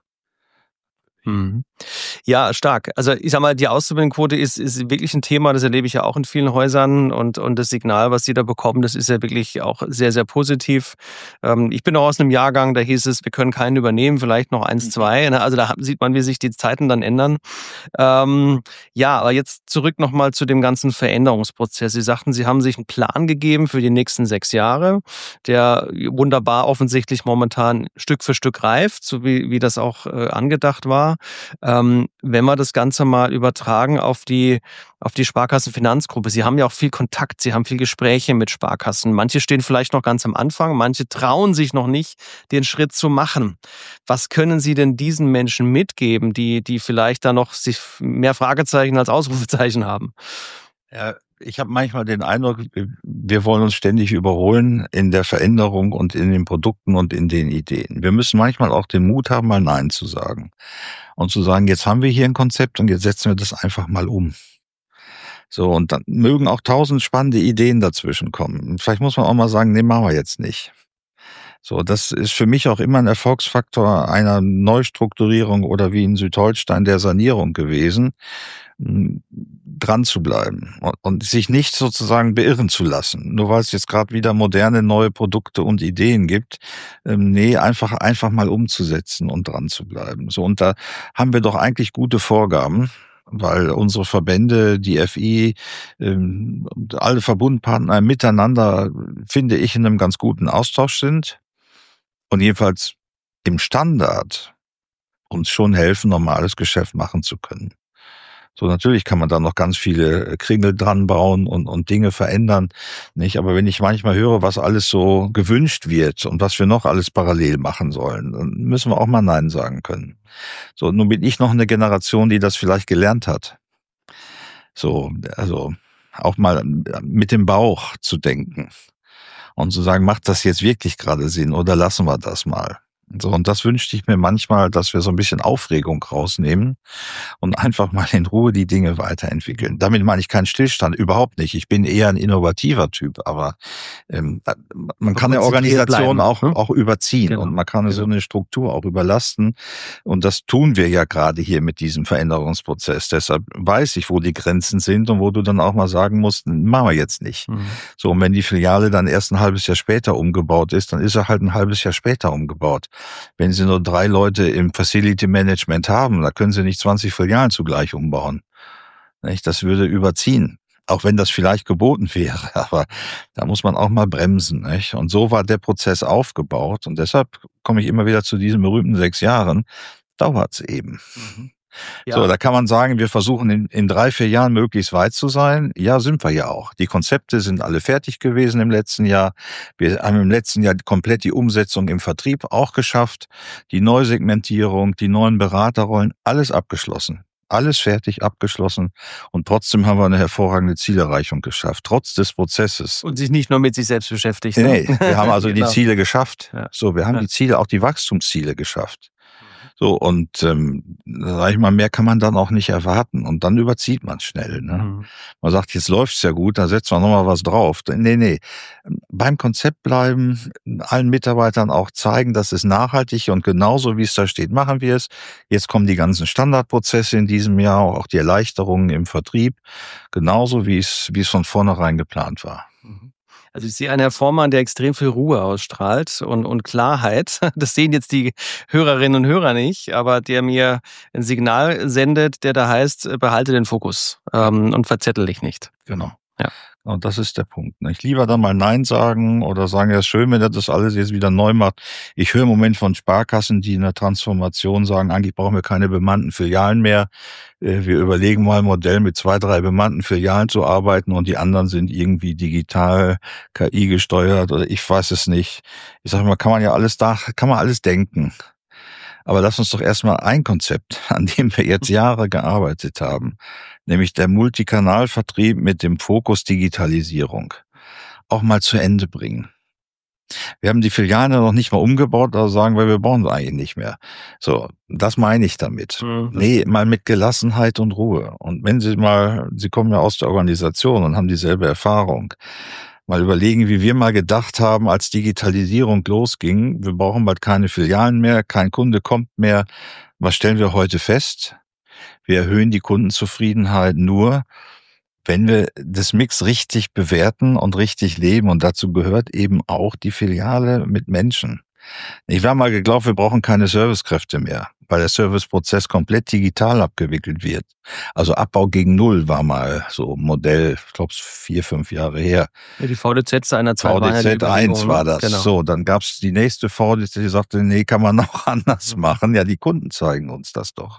S2: Mhm. Ja, stark. Also ich sag mal, die Auszubildendenquote ist, ist wirklich ein Thema, das erlebe ich ja auch in vielen Häusern und, und das Signal, was die da bekommen, das ist ja wirklich auch sehr, sehr positiv. Ähm, ich bin auch aus einem Jahrgang, da hieß es, wir können keinen übernehmen, vielleicht noch eins, zwei. Also da sieht man, wie sich die Zeiten dann ändern. Ähm, ja, aber jetzt zurück nochmal zu dem ganzen Veränderungsprozess. Sie sagten, Sie haben sich einen Plan gegeben für die nächsten sechs Jahre, der wunderbar offensichtlich momentan Stück für Stück reift, so wie, wie das auch äh, angedacht war. Ähm, wenn wir das Ganze mal übertragen auf die, auf die Sparkassenfinanzgruppe. Sie haben ja auch viel Kontakt, Sie haben viel Gespräche mit Sparkassen. Manche stehen vielleicht noch ganz am Anfang, manche trauen sich noch nicht, den Schritt zu machen. Was können Sie denn diesen Menschen mitgeben, die, die vielleicht da noch sich mehr Fragezeichen als Ausrufezeichen haben?
S3: Ja, ich habe manchmal den Eindruck, wir wollen uns ständig überholen in der Veränderung und in den Produkten und in den Ideen. Wir müssen manchmal auch den Mut haben, mal Nein zu sagen. Und zu sagen, jetzt haben wir hier ein Konzept und jetzt setzen wir das einfach mal um. So, und dann mögen auch tausend spannende Ideen dazwischen kommen. Vielleicht muss man auch mal sagen, nee, machen wir jetzt nicht. So, das ist für mich auch immer ein Erfolgsfaktor einer Neustrukturierung oder wie in Südholstein der Sanierung gewesen, dran zu bleiben und sich nicht sozusagen beirren zu lassen, nur weil es jetzt gerade wieder moderne neue Produkte und Ideen gibt. Nee, einfach einfach mal umzusetzen und dran zu bleiben. So, und da haben wir doch eigentlich gute Vorgaben, weil unsere Verbände, die F I, alle Verbundpartner miteinander, finde ich, in einem ganz guten Austausch sind und jedenfalls im Standard uns schon helfen, normales Geschäft machen zu können. So, natürlich kann man da noch ganz viele Kringel dran bauen und, und Dinge verändern, nicht? Aber wenn ich manchmal höre, was alles so gewünscht wird und was wir noch alles parallel machen sollen, dann müssen wir auch mal Nein sagen können. So, nun bin ich noch eine Generation, die das vielleicht gelernt hat. So, also, auch mal mit dem Bauch zu denken und zu sagen, macht das jetzt wirklich gerade Sinn oder lassen wir das mal? So, und das wünschte ich mir manchmal, dass wir so ein bisschen Aufregung rausnehmen und einfach mal in Ruhe die Dinge weiterentwickeln. Damit meine ich keinen Stillstand, überhaupt nicht. Ich bin eher ein innovativer Typ, aber ähm, man kann eine Organisation auch, auch überziehen genau. Und man kann genau. so eine Struktur auch überlasten. Und das tun wir ja gerade hier mit diesem Veränderungsprozess. Deshalb weiß ich, wo die Grenzen sind und wo du dann auch mal sagen musst, machen wir jetzt nicht. Mhm. So, und wenn die Filiale dann erst ein halbes Jahr später umgebaut ist, dann ist er halt ein halbes Jahr später umgebaut. Wenn Sie nur drei Leute im Facility Management haben, da können Sie nicht zwanzig Filialen zugleich umbauen. Das würde überziehen, auch wenn das vielleicht geboten wäre. Aber da muss man auch mal bremsen. Und so war der Prozess aufgebaut. Und deshalb komme ich immer wieder zu diesen berühmten sechs Jahren. Dauert's eben. Mhm. Ja. So, da kann man sagen, wir versuchen in, in drei, vier Jahren möglichst weit zu sein. Ja, sind wir ja auch. Die Konzepte sind alle fertig gewesen im letzten Jahr. Wir haben im letzten Jahr komplett die Umsetzung im Vertrieb auch geschafft. Die Neusegmentierung, die neuen Beraterrollen, alles abgeschlossen. Alles fertig, abgeschlossen. Und trotzdem haben wir eine hervorragende Zielerreichung geschafft, trotz des Prozesses.
S2: Und sich nicht nur mit sich selbst beschäftigt.
S3: Nee, wir haben also genau. die Ziele geschafft. Ja. So, wir haben ja. die Ziele, auch die Wachstumsziele geschafft. So, und ähm, sag ich mal, mehr kann man dann auch nicht erwarten. Und dann überzieht man schnell. Ne? Mhm. Man sagt, jetzt läuft's ja gut, da setzt man nochmal was drauf. Nee, nee. Beim Konzept bleiben, allen Mitarbeitern auch zeigen, dass es nachhaltig und genauso wie es da steht, machen wir es. Jetzt kommen die ganzen Standardprozesse in diesem Jahr, auch die Erleichterungen im Vertrieb, genauso wie es, wie es von vornherein geplant war.
S2: Also ich sehe einen Herr Vormann, der extrem viel Ruhe ausstrahlt und, und Klarheit. Das sehen jetzt die Hörerinnen und Hörer nicht, aber der mir ein Signal sendet, der da heißt, behalte den Fokus ähm, und verzettel dich nicht.
S3: Genau. Ja. Und das ist der Punkt. Ich lieber dann mal Nein sagen oder sagen, ja, ist schön, wenn er das alles jetzt wieder neu macht. Ich höre im Moment von Sparkassen, die in der Transformation sagen, eigentlich brauchen wir keine bemannten Filialen mehr. Wir überlegen mal ein Modell mit zwei, drei bemannten Filialen zu arbeiten und die anderen sind irgendwie digital, K I gesteuert oder ich weiß es nicht. Ich sage mal, kann man ja alles da, kann man alles denken. Aber lass uns doch erstmal ein Konzept, an dem wir jetzt Jahre gearbeitet haben, nämlich der Multikanalvertrieb mit dem Fokus Digitalisierung, auch mal zu Ende bringen. Wir haben die Filialen noch nicht mal umgebaut, also sagen wir, wir brauchen sie eigentlich nicht mehr. So, das meine ich damit. Mhm. Nee, mal mit Gelassenheit und Ruhe. Und wenn Sie mal, Sie kommen ja aus der Organisation und haben dieselbe Erfahrung, mal überlegen, wie wir mal gedacht haben, als Digitalisierung losging, wir brauchen bald keine Filialen mehr, kein Kunde kommt mehr. Was stellen wir heute fest? Wir erhöhen die Kundenzufriedenheit nur, wenn wir das Mix richtig bewerten und richtig leben. Und dazu gehört eben auch die Filiale mit Menschen. Ich war mal geglaubt, wir brauchen keine Servicekräfte mehr, weil der Serviceprozess komplett digital abgewickelt wird. Also Abbau gegen Null war mal so Modell, ich glaube vier, fünf Jahre her.
S2: Ja, die V D Z seiner Zeit.
S3: V D Z eins war das. Genau. So, dann gab's die nächste V D Z, die sagte, nee, kann man auch anders machen. Ja, die Kunden zeigen uns das doch.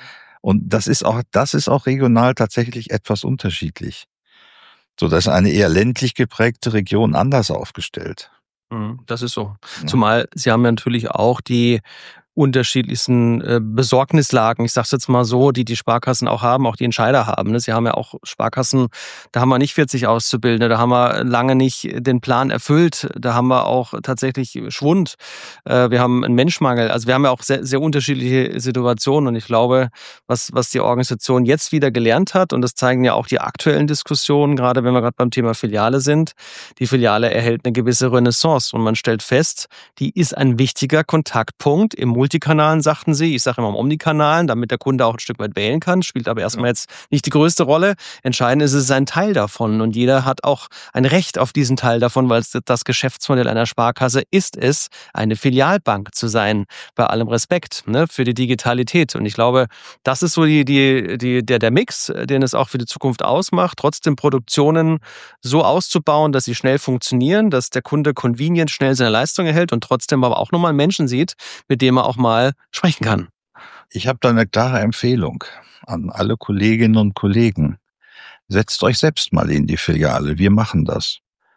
S3: Und das ist auch, das ist auch regional tatsächlich etwas unterschiedlich. So, da ist eine eher ländlich geprägte Region anders aufgestellt.
S2: Das ist so. Ja. Zumal Sie haben ja natürlich auch die unterschiedlichsten äh, Besorgnislagen, ich sage es jetzt mal so, die die Sparkassen auch haben, auch die Entscheider haben. Ne? Sie haben ja auch Sparkassen, da haben wir nicht vierzig Auszubildende, da haben wir lange nicht den Plan erfüllt, da haben wir auch tatsächlich Schwund, äh, wir haben einen Menschmangel, also wir haben ja auch sehr, sehr unterschiedliche Situationen und ich glaube, was, was die Organisation jetzt wieder gelernt hat und das zeigen ja auch die aktuellen Diskussionen, gerade wenn wir gerade beim Thema Filiale sind, die Filiale erhält eine gewisse Renaissance und man stellt fest, die ist ein wichtiger Kontaktpunkt im Multikanalen, sagten sie. Ich sage immer Omnikanalen, damit der Kunde auch ein Stück weit wählen kann. Spielt aber erstmal jetzt nicht die größte Rolle. Entscheidend ist, es ist ein Teil davon. Und jeder hat auch ein Recht auf diesen Teil davon, weil es das Geschäftsmodell einer Sparkasse ist es, eine Filialbank zu sein. Bei allem Respekt, ne, für die Digitalität. Und ich glaube, das ist so die, die, die, der, der Mix, den es auch für die Zukunft ausmacht. Trotzdem Produktionen so auszubauen, dass sie schnell funktionieren, dass der Kunde convenient schnell seine Leistung erhält und trotzdem aber auch nochmal einen Menschen sieht, mit dem er auch mal sprechen kann.
S3: Ich habe da eine klare Empfehlung an alle Kolleginnen und Kollegen. Setzt euch selbst mal in die Filiale. Wir machen das.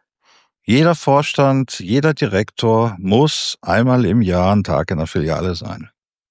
S3: Jeder Vorstand, jeder Direktor muss einmal im Jahr einen Tag in der Filiale sein.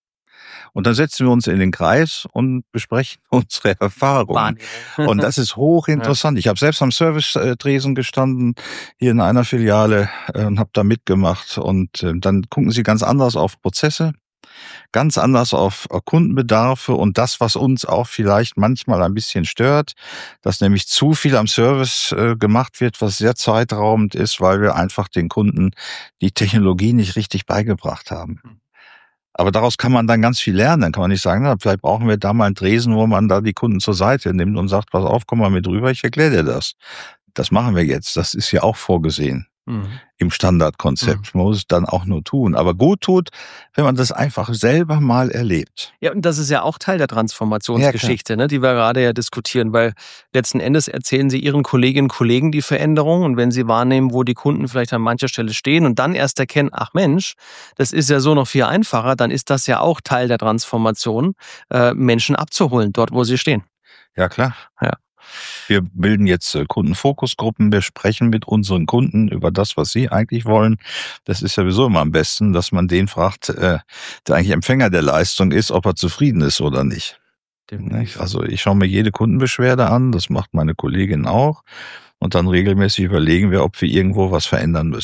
S3: Und dann setzen wir uns in den Kreis und besprechen unsere Erfahrungen. Und das ist hochinteressant. Ja. Ich habe selbst am Service-Tresen gestanden, hier in einer Filiale und habe da mitgemacht. Und dann gucken sie ganz anders auf Prozesse, ganz anders auf Kundenbedarfe und das, was uns auch vielleicht manchmal ein bisschen stört, dass nämlich zu viel am Service gemacht wird, was sehr zeitraubend ist, weil wir einfach den Kunden die Technologie nicht richtig beigebracht haben. Aber daraus kann man dann ganz viel lernen. Dann kann man nicht sagen, na, vielleicht brauchen wir da mal einen Tresen, wo man da die Kunden zur Seite nimmt und sagt, pass auf, komm mal mit rüber, ich erkläre dir das. Das machen wir jetzt. Das ist ja auch vorgesehen. Mhm. Im Standardkonzept. Mhm. Man muss es dann auch nur tun. Aber gut tut, wenn man das einfach selber mal erlebt.
S2: Ja, und das ist ja auch Teil der Transformationsgeschichte, ja, ne, die wir gerade ja diskutieren, weil letzten Endes erzählen Sie Ihren Kolleginnen und Kollegen die Veränderung und wenn Sie wahrnehmen, wo die Kunden vielleicht an mancher Stelle stehen und dann erst erkennen, ach Mensch, das ist ja so noch viel einfacher, dann ist das ja auch Teil der Transformation, äh, Menschen abzuholen, dort wo sie stehen.
S3: Ja, klar.
S2: Ja.
S3: Wir bilden jetzt Kundenfokusgruppen, wir sprechen mit unseren Kunden über das, was sie eigentlich wollen. Das ist ja sowieso immer am besten, dass man den fragt, der eigentlich Empfänger der Leistung ist, ob er zufrieden ist oder nicht. Definitiv. Also ich schaue mir jede Kundenbeschwerde an, das macht meine Kollegin auch. Und dann regelmäßig überlegen wir, ob wir irgendwo was verändern müssen.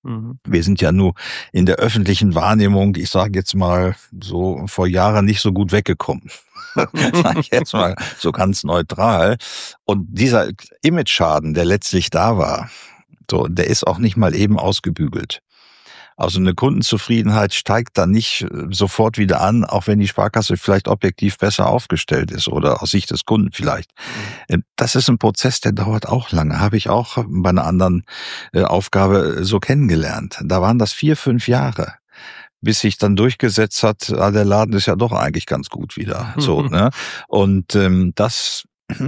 S3: Mhm. Wir sind ja nur in der öffentlichen Wahrnehmung, ich sage jetzt mal so vor Jahren nicht so gut weggekommen. Sag ich jetzt mal so ganz neutral. Und dieser Image-Schaden, der letztlich da war, so, der ist auch nicht mal eben ausgebügelt. Also eine Kundenzufriedenheit steigt dann nicht sofort wieder an, auch wenn die Sparkasse vielleicht objektiv besser aufgestellt ist oder aus Sicht des Kunden vielleicht. Das ist ein Prozess, der dauert auch lange. Habe ich auch bei einer anderen Aufgabe so kennengelernt. Da waren das vier, fünf Jahre, bis sich dann durchgesetzt hat, ah, der Laden ist ja doch eigentlich ganz gut wieder. So, ne? Und ähm, das,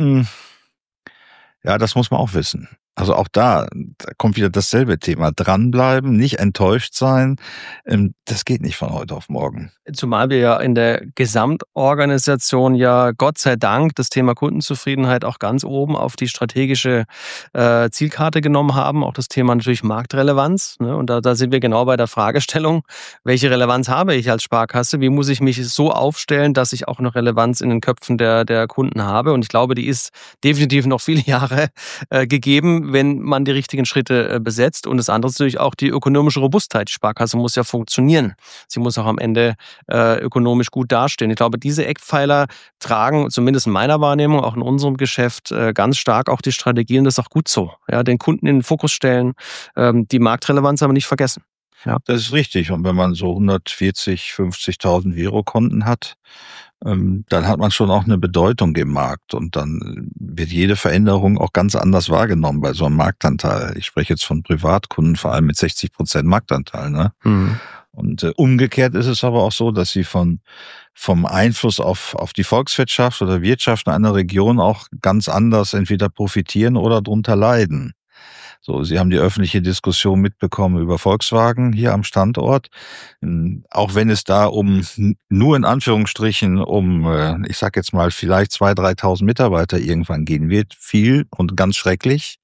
S3: ja, das muss man auch wissen. Also auch da, da kommt wieder dasselbe Thema. Dranbleiben, nicht enttäuscht sein. Das geht nicht von heute auf morgen.
S2: Zumal wir ja in der Gesamtorganisation ja Gott sei Dank das Thema Kundenzufriedenheit auch ganz oben auf die strategische äh, Zielkarte genommen haben. Auch das Thema natürlich Marktrelevanz. Ne? Und da, da sind wir genau bei der Fragestellung, welche Relevanz habe ich als Sparkasse? Wie muss ich mich so aufstellen, dass ich auch eine Relevanz in den Köpfen der, der Kunden habe? Und ich glaube, die ist definitiv noch viele Jahre äh, gegeben, wenn man die richtigen Schritte äh, besetzt. Und das andere ist natürlich auch die ökonomische Robustheit. Die Sparkasse muss ja funktionieren. Sie muss auch am Ende äh, ökonomisch gut dastehen. Ich glaube, diese Eckpfeiler tragen, zumindest in meiner Wahrnehmung, auch in unserem Geschäft, äh, ganz stark auch die Strategie. Und das ist auch gut so. Ja, den Kunden in den Fokus stellen, ähm, die Marktrelevanz aber nicht vergessen.
S3: Ja. Das ist richtig. Und wenn man so hundertvierzig, fünfzigtausend Girokonten hat, ähm, dann hat man schon auch eine Bedeutung im Markt. Und dann wird jede Veränderung auch ganz anders wahrgenommen bei so einem Marktanteil. Ich spreche jetzt von Privatkunden, vor allem mit sechzig Prozent Marktanteil. Ne? Mhm. Und äh, umgekehrt ist es aber auch so, dass sie von vom Einfluss auf auf die Volkswirtschaft oder Wirtschaft in einer Region auch ganz anders entweder profitieren oder drunter leiden. So, Sie haben die öffentliche Diskussion mitbekommen über Volkswagen hier am Standort. Auch wenn es da um nur in Anführungsstrichen um, ich sag jetzt mal, vielleicht zweitausend, dreitausend Mitarbeiter irgendwann gehen wird, viel und ganz schrecklich,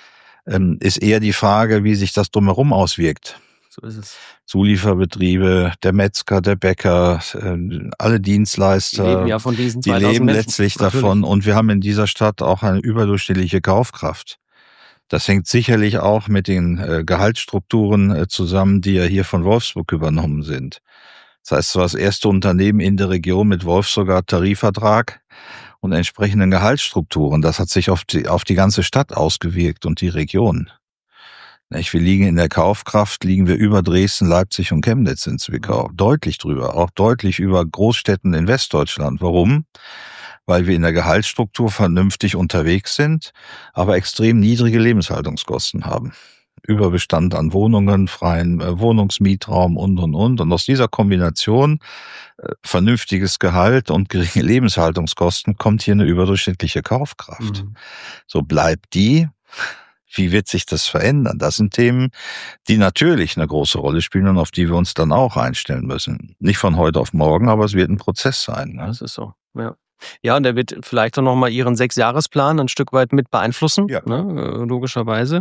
S3: ist eher die Frage, wie sich das drumherum auswirkt.
S2: So ist es.
S3: Zulieferbetriebe, der Metzger, der Bäcker, alle Dienstleister,
S2: die leben ja von diesen
S3: die leben letztlich Menschen. davon. Und wir haben in dieser Stadt auch eine überdurchschnittliche Kaufkraft. Das hängt sicherlich auch mit den äh, Gehaltsstrukturen äh, zusammen, die ja hier von Wolfsburg übernommen sind. Das heißt, es war das erste Unternehmen in der Region mit Wolfsburger Tarifvertrag und entsprechenden Gehaltsstrukturen. Das hat sich auf die, auf die ganze Stadt ausgewirkt und die Region. Wir liegen in der Kaufkraft, liegen wir über Dresden, Leipzig und Chemnitz in Zwickau. Deutlich drüber, auch deutlich über Großstädten in Westdeutschland. Warum? Weil wir in der Gehaltsstruktur vernünftig unterwegs sind, aber extrem niedrige Lebenshaltungskosten haben. Überbestand an Wohnungen, freien äh, Wohnungsmietraum und, und, und. Und aus dieser Kombination äh, vernünftiges Gehalt und geringe Lebenshaltungskosten kommt hier eine überdurchschnittliche Kaufkraft. Mhm. So bleibt die. Wie wird sich das verändern? Das sind Themen, die natürlich eine große Rolle spielen und auf die wir uns dann auch einstellen müssen. Nicht von heute auf morgen, aber es wird ein Prozess sein. Ne?
S2: Das ist so, ja. Ja, und der wird vielleicht auch nochmal Ihren Sechsjahresplan ein Stück weit mit beeinflussen, ja. ne, logischerweise.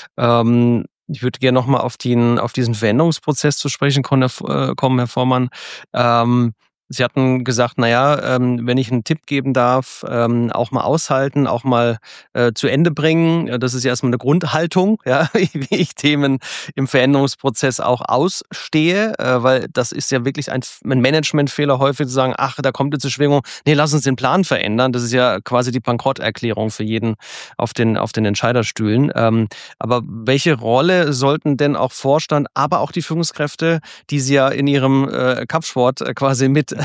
S2: Ähm, ich würde gerne nochmal auf, auf diesen Veränderungsprozess zu sprechen kommen, Herr Vormann. Ähm, Sie hatten gesagt, naja, ähm, wenn ich einen Tipp geben darf, ähm, auch mal aushalten, auch mal äh, zu Ende bringen. Das ist ja erstmal eine Grundhaltung, ja, wie ich Themen im Veränderungsprozess auch ausstehe, äh, weil das ist ja wirklich ein, ein Managementfehler, häufig zu sagen, ach, da kommt jetzt eine Schwingung, nee, lass uns den Plan verändern. Das ist ja quasi die Bankrotterklärung für jeden auf den, auf den Entscheiderstühlen. Ähm, aber welche Rolle sollten denn auch Vorstand, aber auch die Führungskräfte, die Sie ja in Ihrem äh, Kampfsport äh, quasi mit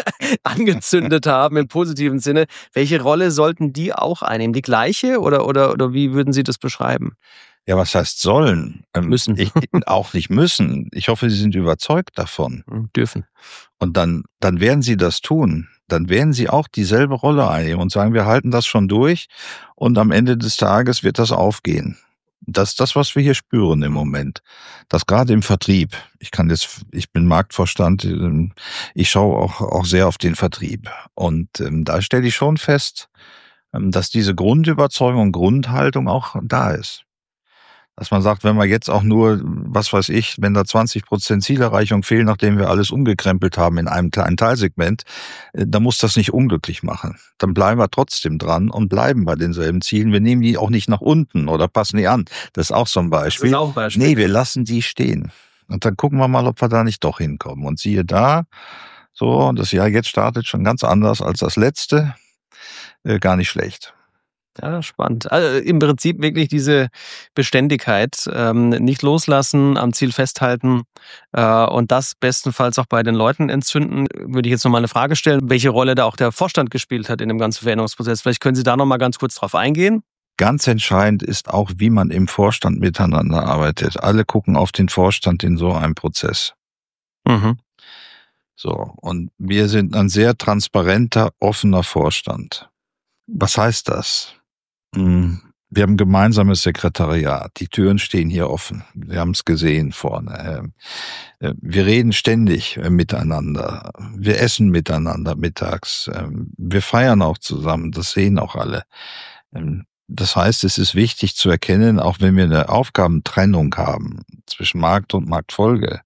S2: angezündet haben im positiven Sinne. Welche Rolle sollten die auch einnehmen? Die gleiche oder, oder, oder wie würden Sie das beschreiben?
S3: Ja, was heißt sollen?
S2: Müssen.
S3: Ich, auch nicht müssen. Ich hoffe, Sie sind überzeugt davon.
S2: Dürfen.
S3: Und dann, dann werden Sie das tun. Dann werden Sie auch dieselbe Rolle einnehmen und sagen, wir halten das schon durch und am Ende des Tages wird das aufgehen. Das ist das, was wir hier spüren im Moment. Das gerade im Vertrieb. Ich kann jetzt, ich bin Marktvorstand, ich schaue auch, auch sehr auf den Vertrieb. Und ähm, da stelle ich schon fest, ähm, dass diese Grundüberzeugung, Grundhaltung auch da ist. Dass man sagt, wenn wir jetzt auch nur, was weiß ich, wenn da zwanzig Prozent Zielerreichung fehlen, nachdem wir alles umgekrempelt haben in einem kleinen Teilsegment, dann muss das nicht unglücklich machen. Dann bleiben wir trotzdem dran und bleiben bei denselben Zielen. Wir nehmen die auch nicht nach unten oder passen die an. Das ist auch so ein Beispiel.
S2: Das ist auch ein Beispiel.
S3: Nee, wir lassen die stehen. Und dann gucken wir mal, ob wir da nicht doch hinkommen. Und siehe da, so, das Jahr jetzt startet schon ganz anders als das letzte. Äh, gar nicht schlecht.
S2: Ja, spannend. Also im Prinzip wirklich diese Beständigkeit, ähm, nicht loslassen, am Ziel festhalten äh, und das bestenfalls auch bei den Leuten entzünden. Würde ich jetzt nochmal eine Frage stellen, welche Rolle da auch der Vorstand gespielt hat in dem ganzen Veränderungsprozess. Vielleicht können Sie da nochmal ganz kurz drauf eingehen.
S3: Ganz entscheidend ist auch, wie man im Vorstand miteinander arbeitet. Alle gucken auf den Vorstand in so einem Prozess.
S2: Mhm.
S3: So, und wir sind ein sehr transparenter, offener Vorstand. Was heißt das? Wir haben ein gemeinsames Sekretariat. Die Türen stehen hier offen. Wir haben es gesehen vorne. Wir reden ständig miteinander. Wir essen miteinander mittags. Wir feiern auch zusammen. Das sehen auch alle. Das heißt, es ist wichtig zu erkennen, auch wenn wir eine Aufgabentrennung haben zwischen Markt und Marktfolge,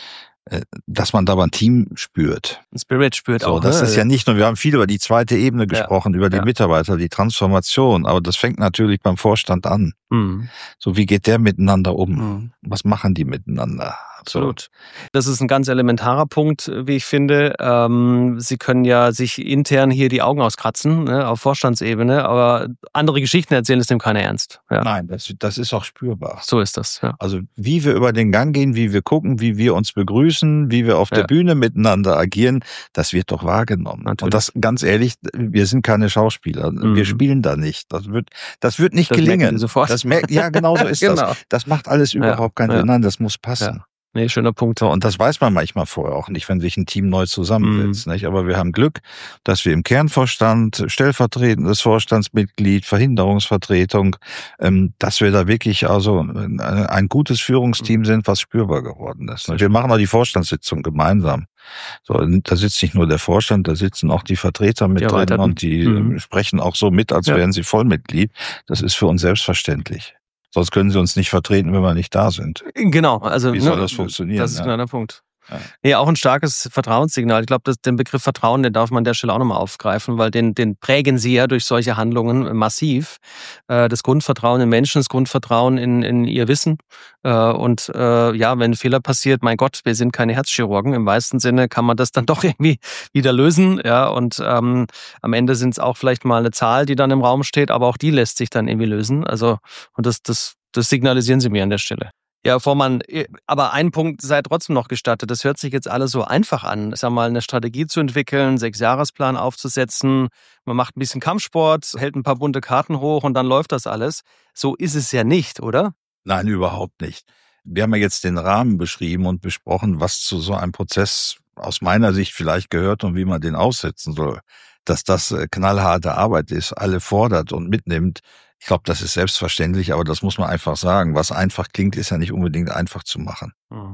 S3: dass man da aber ein Team spürt.
S2: Ein Spirit spürt
S3: so,
S2: auch.
S3: Das
S2: ne?
S3: ist ja nicht nur, wir haben viel über die zweite Ebene gesprochen, ja, über die ja. Mitarbeiter, die Transformation, aber das fängt natürlich beim Vorstand an. Mhm. So, wie geht der miteinander um? Mhm. Was machen die miteinander?
S2: Absolut. So. Das ist ein ganz elementarer Punkt, wie ich finde. Ähm, Sie können ja sich intern hier die Augen auskratzen, ne, auf Vorstandsebene, aber andere Geschichten erzählen, es nimmt keiner ernst. Ja.
S3: Nein, das, das ist auch spürbar.
S2: So ist das, ja.
S3: Also wie wir über den Gang gehen, wie wir gucken, wie wir uns begrüßen, wie wir auf ja. der Bühne miteinander agieren, das wird doch wahrgenommen. Natürlich. Und das, ganz ehrlich, wir sind keine Schauspieler. Mhm. Wir spielen da nicht. Das wird, das wird nicht
S2: das
S3: gelingen.
S2: Sofort.
S3: Das merkt, ja, genau so ist genau. das. Das macht alles überhaupt ja. keinen Sinn. Nein, das muss passen.
S2: Ja. Nee, schöner Punkt.
S3: So, und das weiß man manchmal vorher auch nicht, wenn sich ein Team neu zusammensetzt. Mhm. Nicht? Aber wir haben Glück, dass wir im Kernvorstand, stellvertretendes Vorstandsmitglied, Verhinderungsvertretung, ähm, dass wir da wirklich also ein, ein gutes Führungsteam mhm. sind, was spürbar geworden ist. Wir machen auch die Vorstandssitzung gemeinsam. So, da sitzt nicht nur der Vorstand, da sitzen auch die Vertreter mit drin und die mhm. sprechen auch so mit, als ja. wären sie Vollmitglied. Das ist für uns selbstverständlich. Sonst können sie uns nicht vertreten, wenn wir nicht da sind.
S2: Genau. Also,
S3: wie soll ne, das funktionieren?
S2: Das ist ein kleiner Punkt. Ja. Ja, auch ein starkes Vertrauenssignal. Ich glaube, den Begriff Vertrauen, den darf man an der Stelle auch nochmal aufgreifen, weil den, den prägen sie ja durch solche Handlungen massiv. Das Grundvertrauen in Menschen, das Grundvertrauen in, in ihr Wissen. Und ja, wenn ein Fehler passiert, mein Gott, wir sind keine Herzchirurgen. Im meisten Sinne kann man das dann doch irgendwie wieder lösen. Ja, und ähm, am Ende sind es auch vielleicht mal eine Zahl, die dann im Raum steht, aber auch die lässt sich dann irgendwie lösen. Also, und das, das, das signalisieren sie mir an der Stelle. Ja, Herr Vormann, aber ein Punkt sei trotzdem noch gestattet. Das hört sich jetzt alles so einfach an. Ich sag mal, eine Strategie zu entwickeln, einen Sechsjahresplan aufzusetzen. Man macht ein bisschen Kampfsport, hält ein paar bunte Karten hoch und dann läuft das alles. So ist es ja nicht, oder?
S3: Nein, überhaupt nicht. Wir haben ja jetzt den Rahmen beschrieben und besprochen, was zu so einem Prozess aus meiner Sicht vielleicht gehört und wie man den aussetzen soll. Dass das knallharte Arbeit ist, alle fordert und mitnimmt. Ich glaube, das ist selbstverständlich, aber das muss man einfach sagen. Was einfach klingt, ist ja nicht unbedingt einfach zu machen.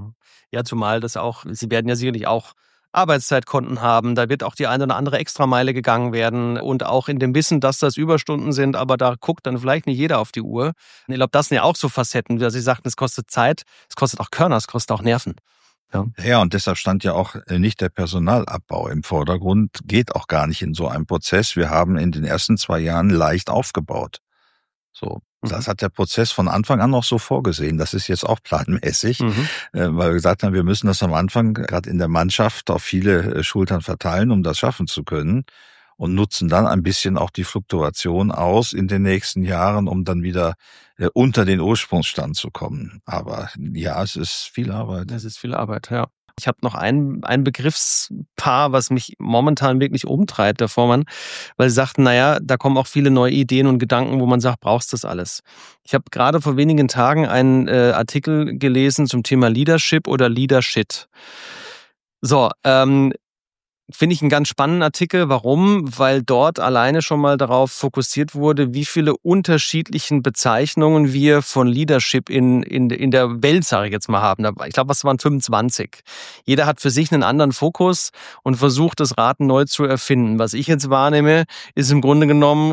S2: Ja, zumal das auch, Sie werden ja sicherlich auch Arbeitszeitkonten haben. Da wird auch die eine oder andere Extrameile gegangen werden und auch in dem Wissen, dass das Überstunden sind, aber da guckt dann vielleicht nicht jeder auf die Uhr. Ich glaube, das sind ja auch so Facetten, wie Sie sagten, es kostet Zeit, es kostet auch Körner, es kostet auch Nerven.
S3: Ja. ja, und deshalb stand ja auch nicht der Personalabbau im Vordergrund, geht auch gar nicht in so einem Prozess. Wir haben in den ersten zwei Jahren leicht aufgebaut. So, das hat der Prozess von Anfang an noch so vorgesehen. Das ist jetzt auch planmäßig, mhm. weil wir gesagt haben, wir müssen das am Anfang gerade in der Mannschaft auf viele Schultern verteilen, um das schaffen zu können. Und nutzen dann ein bisschen auch die Fluktuation aus in den nächsten Jahren, um dann wieder unter den Ursprungsstand zu kommen. Aber ja, es ist viel Arbeit.
S2: Es ist viel Arbeit, ja. Ich habe noch ein, ein Begriffspaar, was mich momentan wirklich umtreibt, Herr Vormann, weil Sie sagten, naja, da kommen auch viele neue Ideen und Gedanken, wo man sagt, brauchst du das alles? Ich habe gerade vor wenigen Tagen einen äh, Artikel gelesen zum Thema Leadership oder Leadership. So, ähm, finde ich einen ganz spannenden Artikel. Warum? Weil dort alleine schon mal darauf fokussiert wurde, wie viele unterschiedlichen Bezeichnungen wir von Leadership in, in, in der Welt, sage ich jetzt mal, haben. Ich glaube, was waren fünfundzwanzig. Jeder hat für sich einen anderen Fokus und versucht, das Rad neu zu erfinden. Was ich jetzt wahrnehme, ist im Grunde genommen recht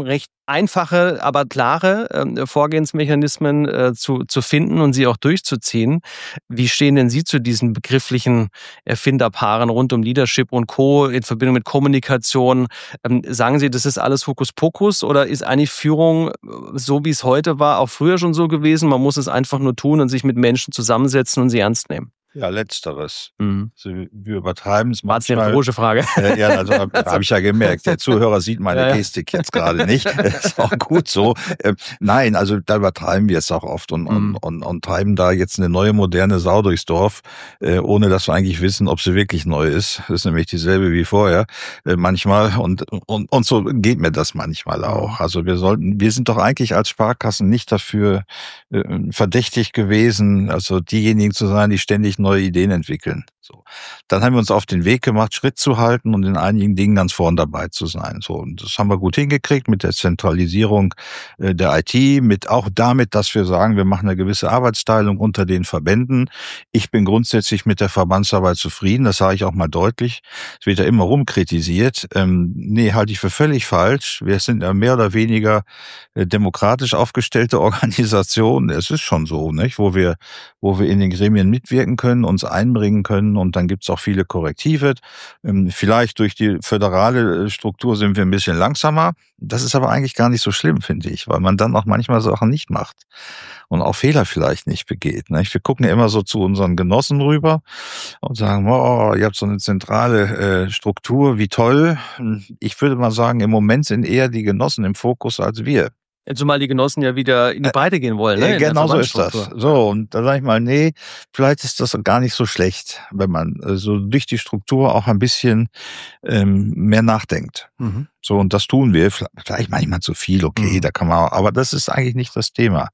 S2: einfache, aber klare äh, Vorgehensmechanismen äh, zu, zu finden und sie auch durchzuziehen. Wie stehen denn Sie zu diesen begrifflichen Erfinderpaaren rund um Leadership und Co. in Verbindung mit Kommunikation? Ähm, sagen Sie, das ist alles Hokuspokus oder ist eigentlich Führung, so wie es heute war, auch früher schon so gewesen? Man muss es einfach nur tun und sich mit Menschen zusammensetzen und sie ernst nehmen.
S3: Ja, letzteres.
S2: Mhm.
S3: Also wir übertreiben es
S2: manchmal. War es eine rhetorische Frage?
S3: Äh, ja, also habe hab ich ja gemerkt. Der Zuhörer sieht meine ja, ja. Gestik jetzt gerade nicht. Das ist auch gut so. Ähm, nein, also da übertreiben wir es auch oft und, mhm. und, und, und treiben da jetzt eine neue, moderne Sau durchs Dorf, äh, ohne dass wir eigentlich wissen, ob sie wirklich neu ist. Das ist nämlich dieselbe wie vorher äh, manchmal und, und, und so geht mir das manchmal auch. Also wir sollten, wir sind doch eigentlich als Sparkassen nicht dafür äh, verdächtig gewesen, also diejenigen zu sein, die ständig neue Ideen entwickeln. So. Dann haben wir uns auf den Weg gemacht, Schritt zu halten und in einigen Dingen ganz vorn dabei zu sein. So. Und das haben wir gut hingekriegt mit der Zentralisierung äh, der I T, mit auch damit, dass wir sagen, wir machen eine gewisse Arbeitsteilung unter den Verbänden. Ich bin grundsätzlich mit der Verbandsarbeit zufrieden, das sage ich auch mal deutlich. Es wird ja immer rumkritisiert. Ähm, nee, halte ich für völlig falsch. Wir sind ja mehr oder weniger äh, demokratisch aufgestellte Organisation. Es ist schon so, nicht? Wo wir, wo wir in den Gremien mitwirken können, uns einbringen können und dann gibt's auch viele Korrektive. Vielleicht durch die föderale Struktur sind wir ein bisschen langsamer. Das ist aber eigentlich gar nicht so schlimm, finde ich, weil man dann auch manchmal Sachen nicht macht und auch Fehler vielleicht nicht begeht. Ne? Wir gucken ja immer so zu unseren Genossen rüber und sagen, oh, ihr habt so eine zentrale äh, Struktur, wie toll. Ich würde mal sagen, im Moment sind eher die Genossen im Fokus als wir.
S2: Zumal die Genossen ja wieder in die Breite gehen wollen. Ne?
S3: Ja, genau so ist das. So, und da sage ich mal, nee, vielleicht ist das gar nicht so schlecht, wenn man so durch die Struktur auch ein bisschen ähm, mehr nachdenkt. Mhm. So, und das tun wir. Vielleicht manchmal zu viel, okay, mhm. da kann man, aber das ist eigentlich nicht das Thema.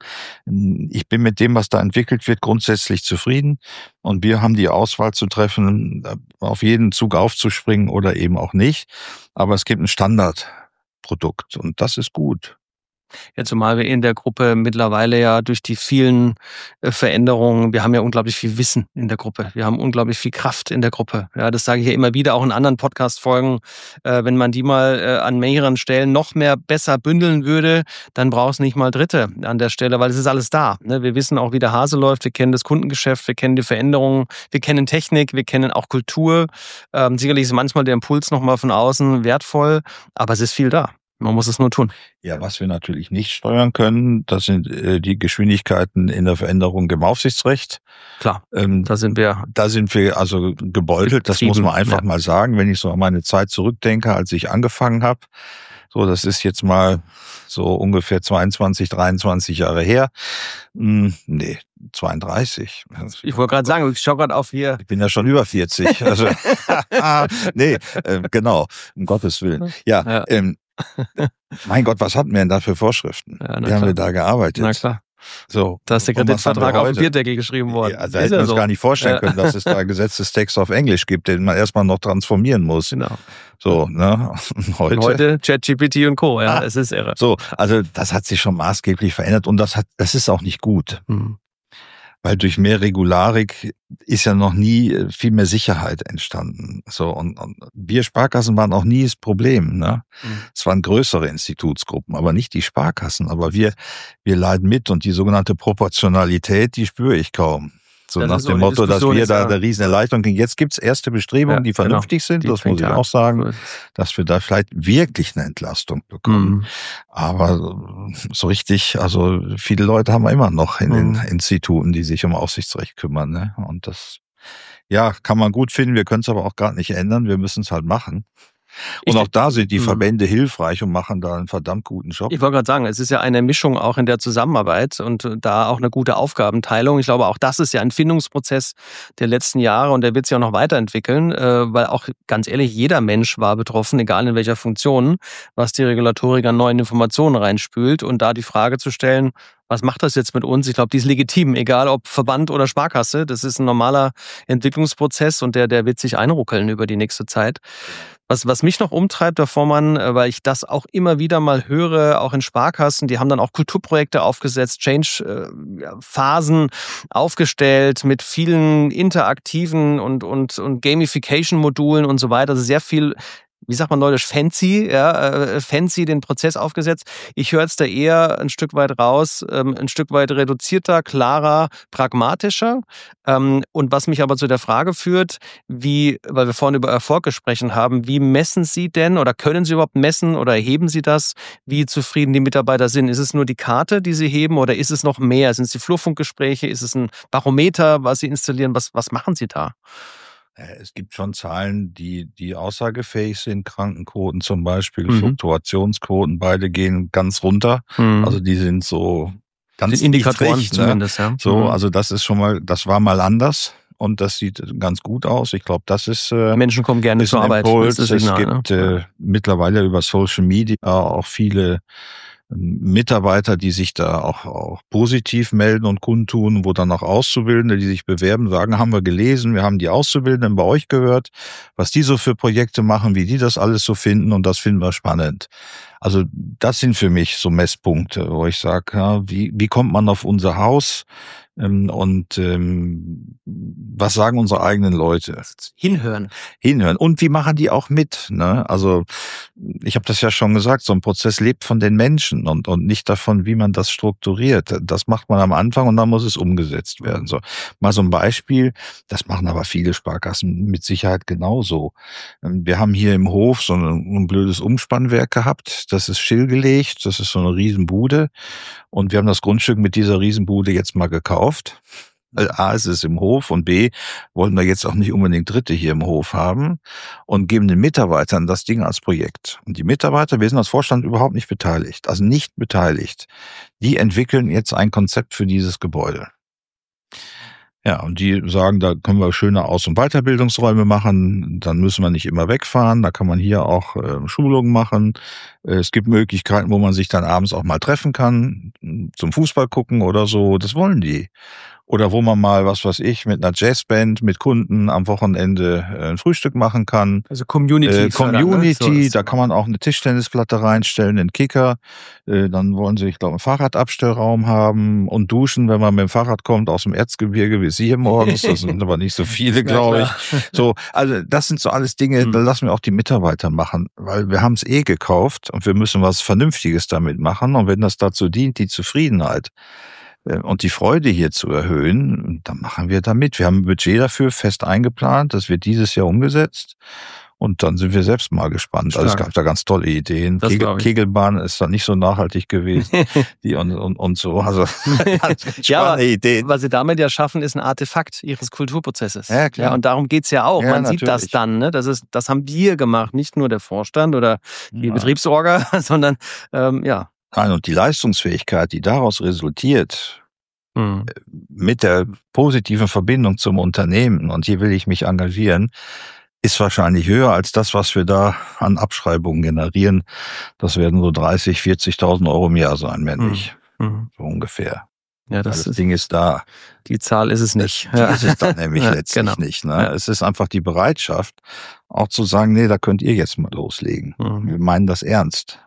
S3: Ich bin mit dem, was da entwickelt wird, grundsätzlich zufrieden. Und wir haben die Auswahl zu treffen, auf jeden Zug aufzuspringen oder eben auch nicht. Aber es gibt ein Standardprodukt und das ist gut.
S2: Ja, zumal wir in der Gruppe mittlerweile ja durch die vielen äh, Veränderungen, wir haben ja unglaublich viel Wissen in der Gruppe. Wir haben unglaublich viel Kraft in der Gruppe. Ja, das sage ich ja immer wieder, auch in anderen Podcast-Folgen. Äh, wenn man die mal äh, an mehreren Stellen noch mehr besser bündeln würde, dann braucht es nicht mal Dritte an der Stelle, weil es ist alles da. Ne? Wir wissen auch, wie der Hase läuft. Wir kennen das Kundengeschäft, wir kennen die Veränderungen, wir kennen Technik, wir kennen auch Kultur. Ähm, sicherlich ist manchmal der Impuls nochmal von außen wertvoll, aber es ist viel da. Man muss es nur tun.
S3: Ja, was wir natürlich nicht steuern können, das sind äh, die Geschwindigkeiten in der Veränderung im Aufsichtsrecht.
S2: Klar, ähm, da sind wir.
S3: Da sind wir also gebeutelt, das muss man einfach ja. mal sagen. Wenn ich so an meine Zeit zurückdenke, als ich angefangen habe, so, das ist jetzt mal so ungefähr zweiundzwanzig, dreiundzwanzig Jahre her. Hm, nee, zweiunddreißig.
S2: Ich wollte gerade sagen, ich schaue gerade auf hier.
S3: Ich bin ja schon über vierzig. Also, nee, äh, genau, um Gottes Willen. Ja, ja. Ähm, mein Gott, was hatten wir denn da für Vorschriften? Ja, wie haben wir da gearbeitet?
S2: Na klar.
S3: So.
S2: Da ist der Kreditvertrag auf dem Bierdeckel geschrieben worden.
S3: Ja, da hätten wir uns so. gar nicht vorstellen können, dass es da Gesetzestext auf Englisch gibt, den man erstmal noch transformieren muss.
S2: Genau.
S3: So, ne? Und heute,
S2: heute ChatGPT und Co. Ja, ah, es ist irre.
S3: So, also das hat sich schon maßgeblich verändert und das hat, das ist auch nicht gut. Hm. Weil durch mehr Regularik ist ja noch nie viel mehr Sicherheit entstanden. So, und, und wir Sparkassen waren auch nie das Problem, ne? Mhm. Es waren größere Institutsgruppen, aber nicht die Sparkassen. Aber wir, wir leiden mit und die sogenannte Proportionalität, die spüre ich kaum. So das nach dem so Motto, dass wir da eine riesen Erleichterung kriegen. Jetzt gibt's erste Bestrebungen, ja, die vernünftig genau. sind, die das muss ich auch sagen, dass wir da vielleicht wirklich eine Entlastung bekommen. Mhm. Aber so richtig, also viele Leute haben wir immer noch in mhm. den Instituten, die sich um Aufsichtsrecht kümmern. Ne? Und das, ja, kann man gut finden, wir können es aber auch gerade nicht ändern, wir müssen es halt machen. Und ich, auch da sind die Verbände hilfreich und machen da einen verdammt guten Job.
S2: Ich wollte gerade sagen, es ist ja eine Mischung auch in der Zusammenarbeit und da auch eine gute Aufgabenteilung. Ich glaube, auch das ist ja ein Findungsprozess der letzten Jahre und der wird sich auch noch weiterentwickeln, weil auch ganz ehrlich, jeder Mensch war betroffen, egal in welcher Funktion, was die Regulatorik an neuen Informationen reinspült und da die Frage zu stellen, was macht das jetzt mit uns? Ich glaube, die ist legitim, egal ob Verband oder Sparkasse. Das ist ein normaler Entwicklungsprozess und der, der wird sich einruckeln über die nächste Zeit. Was, was mich noch umtreibt, Herr Vormann, weil ich das auch immer wieder mal höre, auch in Sparkassen, die haben dann auch Kulturprojekte aufgesetzt, Change-Phasen aufgestellt mit vielen interaktiven und, und, und Gamification-Modulen und so weiter. Also sehr viel wie sagt man neulich, fancy, ja, äh, fancy den Prozess aufgesetzt. Ich höre jetzt da eher ein Stück weit raus, ähm, ein Stück weit reduzierter, klarer, pragmatischer. Ähm, und was mich aber zu der Frage führt, wie, weil wir vorhin über Erfolg gesprochen haben, wie messen Sie denn oder können Sie überhaupt messen oder erheben Sie das, wie zufrieden die Mitarbeiter sind? Ist es nur die Karte, die Sie heben oder ist es noch mehr? Sind es die Flurfunkgespräche? Ist es ein Barometer, was Sie installieren? Was, was machen Sie da?
S3: Es gibt schon Zahlen, die, die aussagefähig sind. Krankenquoten zum Beispiel,
S2: Mhm.
S3: Fluktuationsquoten, beide gehen ganz runter.
S2: Mhm.
S3: Also die sind so ganz
S2: die Indikatoren
S3: niedrig,
S2: zumindest,
S3: ne?
S2: ja.
S3: So,
S2: Mhm.
S3: also das ist schon mal, das war mal anders und das sieht ganz gut aus. Ich glaube, das ist äh,
S2: Menschen kommen gerne
S3: ist
S2: zur
S3: ein
S2: Arbeit.
S3: Impuls.
S2: Das ist das Signal,
S3: es gibt
S2: ne?
S3: äh, mittlerweile über Social Media auch viele Mitarbeiter, die sich da auch, auch positiv melden und kundtun, wo dann auch Auszubildende, die sich bewerben, sagen, haben wir gelesen, wir haben die Auszubildenden bei euch gehört, was die so für Projekte machen, wie die das alles so finden und das finden wir spannend. Also das sind für mich so Messpunkte, wo ich sage, ja, wie, wie kommt man auf unser Haus ähm, und ähm, was sagen unsere eigenen Leute?
S2: Hinhören.
S3: Hinhören. Und wie machen die auch mit? Ne? Also ich habe das ja schon gesagt, so ein Prozess lebt von den Menschen und, und nicht davon, wie man das strukturiert. Das macht man am Anfang und dann muss es umgesetzt werden. So mal so ein Beispiel, das machen aber viele Sparkassen mit Sicherheit genauso. Wir haben hier im Hof so ein, ein blödes Umspannwerk gehabt, das ist stillgelegt, das ist so eine Riesenbude und wir haben das Grundstück mit dieser Riesenbude jetzt mal gekauft. A, ist es im Hof und B, wollen wir jetzt auch nicht unbedingt Dritte hier im Hof haben und geben den Mitarbeitern das Ding als Projekt. Und die Mitarbeiter, wir sind als Vorstand überhaupt nicht beteiligt, also nicht beteiligt. Die entwickeln jetzt ein Konzept für dieses Gebäude. Ja, und die sagen, da können wir schöne Aus- und Weiterbildungsräume machen, dann müssen wir nicht immer wegfahren, da kann man hier auch äh, Schulungen machen. Es gibt Möglichkeiten, wo man sich dann abends auch mal treffen kann, zum Fußball gucken oder so, das wollen die. Oder wo man mal, was weiß ich, mit einer Jazzband, mit Kunden am Wochenende äh, ein Frühstück machen kann.
S2: Also Community.
S3: Äh, Community,
S2: fördern, ne? So,
S3: da kann man auch eine Tischtennisplatte reinstellen, einen Kicker. Äh, dann wollen sie, ich glaube, einen Fahrradabstellraum haben und duschen, wenn man mit dem Fahrrad kommt aus dem Erzgebirge, wie Sie hier morgens. Das sind aber nicht so viele, glaube ich. So, also das sind so alles Dinge, hm. da lassen wir auch die Mitarbeiter machen, weil wir haben es eh gekauft und wir müssen was Vernünftiges damit machen. Und wenn das dazu dient, die Zufriedenheit und die Freude hier zu erhöhen, dann machen wir damit. Wir haben ein Budget dafür fest eingeplant, das wird dieses Jahr umgesetzt und dann sind wir selbst mal gespannt. Stark. Also es gab da ganz tolle Ideen. Kegel, Kegelbahn ist dann nicht so nachhaltig gewesen die und, und, und so. Also
S2: ja, aber Ideen. Was Sie damit ja schaffen, ist ein Artefakt Ihres Kulturprozesses.
S3: Ja, klar.
S2: Ja, und darum geht's ja auch.
S3: Ja,
S2: Man
S3: natürlich.
S2: sieht das dann. Ne? Das, ist, das haben wir gemacht, nicht nur der Vorstand oder die
S3: ja.
S2: Betriebsorga, sondern ähm, ja.
S3: Nein, und die Leistungsfähigkeit, die daraus resultiert, hm. mit der positiven Verbindung zum Unternehmen, und hier will ich mich engagieren, ist wahrscheinlich höher als das, was wir da an Abschreibungen generieren. Das werden so dreißig, vierzigtausend Euro im Jahr sein, wenn nicht. Hm. So ungefähr.
S2: Ja, das,
S3: das
S2: ist,
S3: Ding ist da.
S2: Die Zahl ist es nicht.
S3: Die ja. ist es dann nämlich ja, letztlich genau. nicht. Ne? Ja. Es ist einfach die Bereitschaft, auch zu sagen, nee, da könnt ihr jetzt mal loslegen. Hm. Wir meinen das ernst.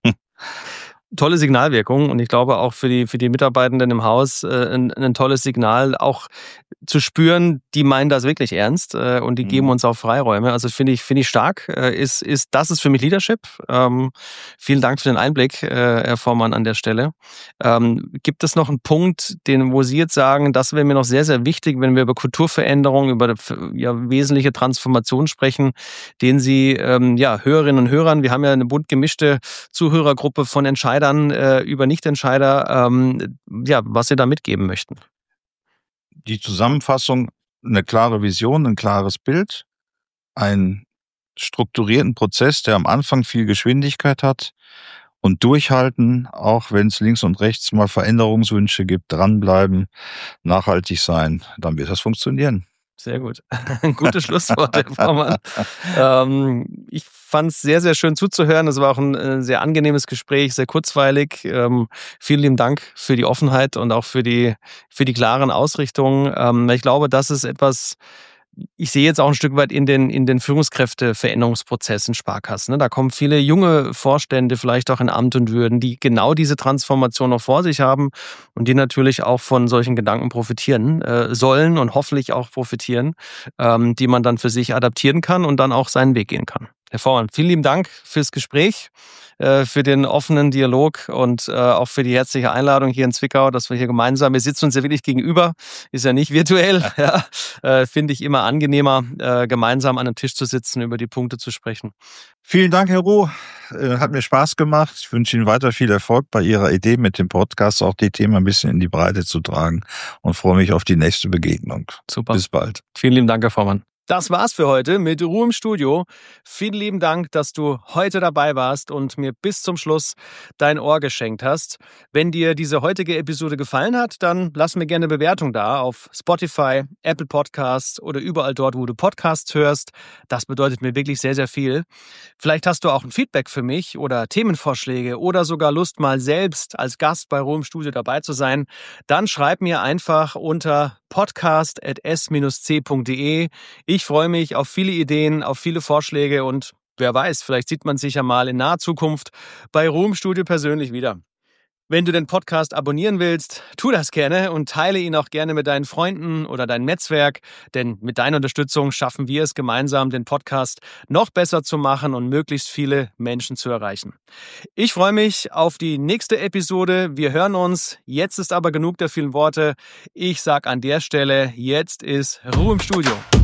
S2: Tolle Signalwirkung und ich glaube auch für die, für die Mitarbeitenden im Haus äh, ein, ein tolles Signal, auch zu spüren, die meinen das wirklich ernst äh, und die mhm. geben uns auch Freiräume. Also finde ich, finde ich stark. Äh, ist, ist, das ist für mich Leadership. Ähm, vielen Dank für den Einblick, äh, Herr Vormann, an der Stelle. Ähm, gibt es noch einen Punkt, den, wo Sie jetzt sagen, das wäre mir noch sehr, sehr wichtig, wenn wir über Kulturveränderung, über ja, wesentliche Transformation sprechen, den Sie ähm, ja, Hörerinnen und Hörern, wir haben ja eine bunt gemischte Zuhörergruppe von Entscheidern, dann äh, über Nichtentscheider, ähm, ja, was Sie da mitgeben möchten?
S3: Die Zusammenfassung, eine klare Vision, ein klares Bild, einen strukturierten Prozess, der am Anfang viel Geschwindigkeit hat und durchhalten, auch wenn es links und rechts mal Veränderungswünsche gibt, dranbleiben, nachhaltig sein, dann wird das funktionieren.
S2: Sehr gut. Ein gutes Schlusswort, Herr Vormann. ähm, ich fand es sehr, sehr schön zuzuhören. Es war auch ein, ein sehr angenehmes Gespräch, sehr kurzweilig. Ähm, vielen lieben Dank für die Offenheit und auch für die, für die klaren Ausrichtungen. Ähm, ich glaube, das ist etwas, ich sehe jetzt auch ein Stück weit in den, in den Führungskräfteveränderungsprozessen Sparkassen. Da kommen viele junge Vorstände, vielleicht auch in Amt und Würden, die genau diese Transformation noch vor sich haben und die natürlich auch von solchen Gedanken profitieren äh, sollen und hoffentlich auch profitieren, ähm, die man dann für sich adaptieren kann und dann auch seinen Weg gehen kann. Hervorragend. Vielen lieben Dank fürs Gespräch, für den offenen Dialog und auch für die herzliche Einladung hier in Zwickau, dass wir hier gemeinsam, wir sitzen uns ja wirklich gegenüber, ist ja nicht virtuell, ja. Ja, finde ich immer angenehmer, gemeinsam an einem Tisch zu sitzen, über die Punkte zu sprechen.
S3: Vielen Dank, Herr Ruh. Hat mir Spaß gemacht. Ich wünsche Ihnen weiter viel Erfolg bei Ihrer Idee mit dem Podcast, auch die Themen ein bisschen in die Breite zu tragen und freue mich auf die nächste Begegnung.
S2: Super.
S3: Bis bald.
S2: Vielen lieben Dank, Herr Vormann. Das war's für heute mit Ruhe im Studio. Vielen lieben Dank, dass du heute dabei warst und mir bis zum Schluss dein Ohr geschenkt hast. Wenn dir diese heutige Episode gefallen hat, dann lass mir gerne eine Bewertung da auf Spotify, Apple Podcasts oder überall dort, wo du Podcasts hörst. Das bedeutet mir wirklich sehr, sehr viel. Vielleicht hast du auch ein Feedback für mich oder Themenvorschläge oder sogar Lust, mal selbst als Gast bei Ruhe im Studio dabei zu sein. Dann schreib mir einfach unter podcast at s c punkt de. Ich freue mich auf viele Ideen, auf viele Vorschläge und wer weiß, vielleicht sieht man sich ja mal in naher Zukunft bei Ruhe im Studio persönlich wieder. Wenn du den Podcast abonnieren willst, tu das gerne und teile ihn auch gerne mit deinen Freunden oder deinem Netzwerk, denn mit deiner Unterstützung schaffen wir es gemeinsam, den Podcast noch besser zu machen und möglichst viele Menschen zu erreichen. Ich freue mich auf die nächste Episode. Wir hören uns. Jetzt ist aber genug der vielen Worte. Ich sage an der Stelle, jetzt ist Ruhe im Studio.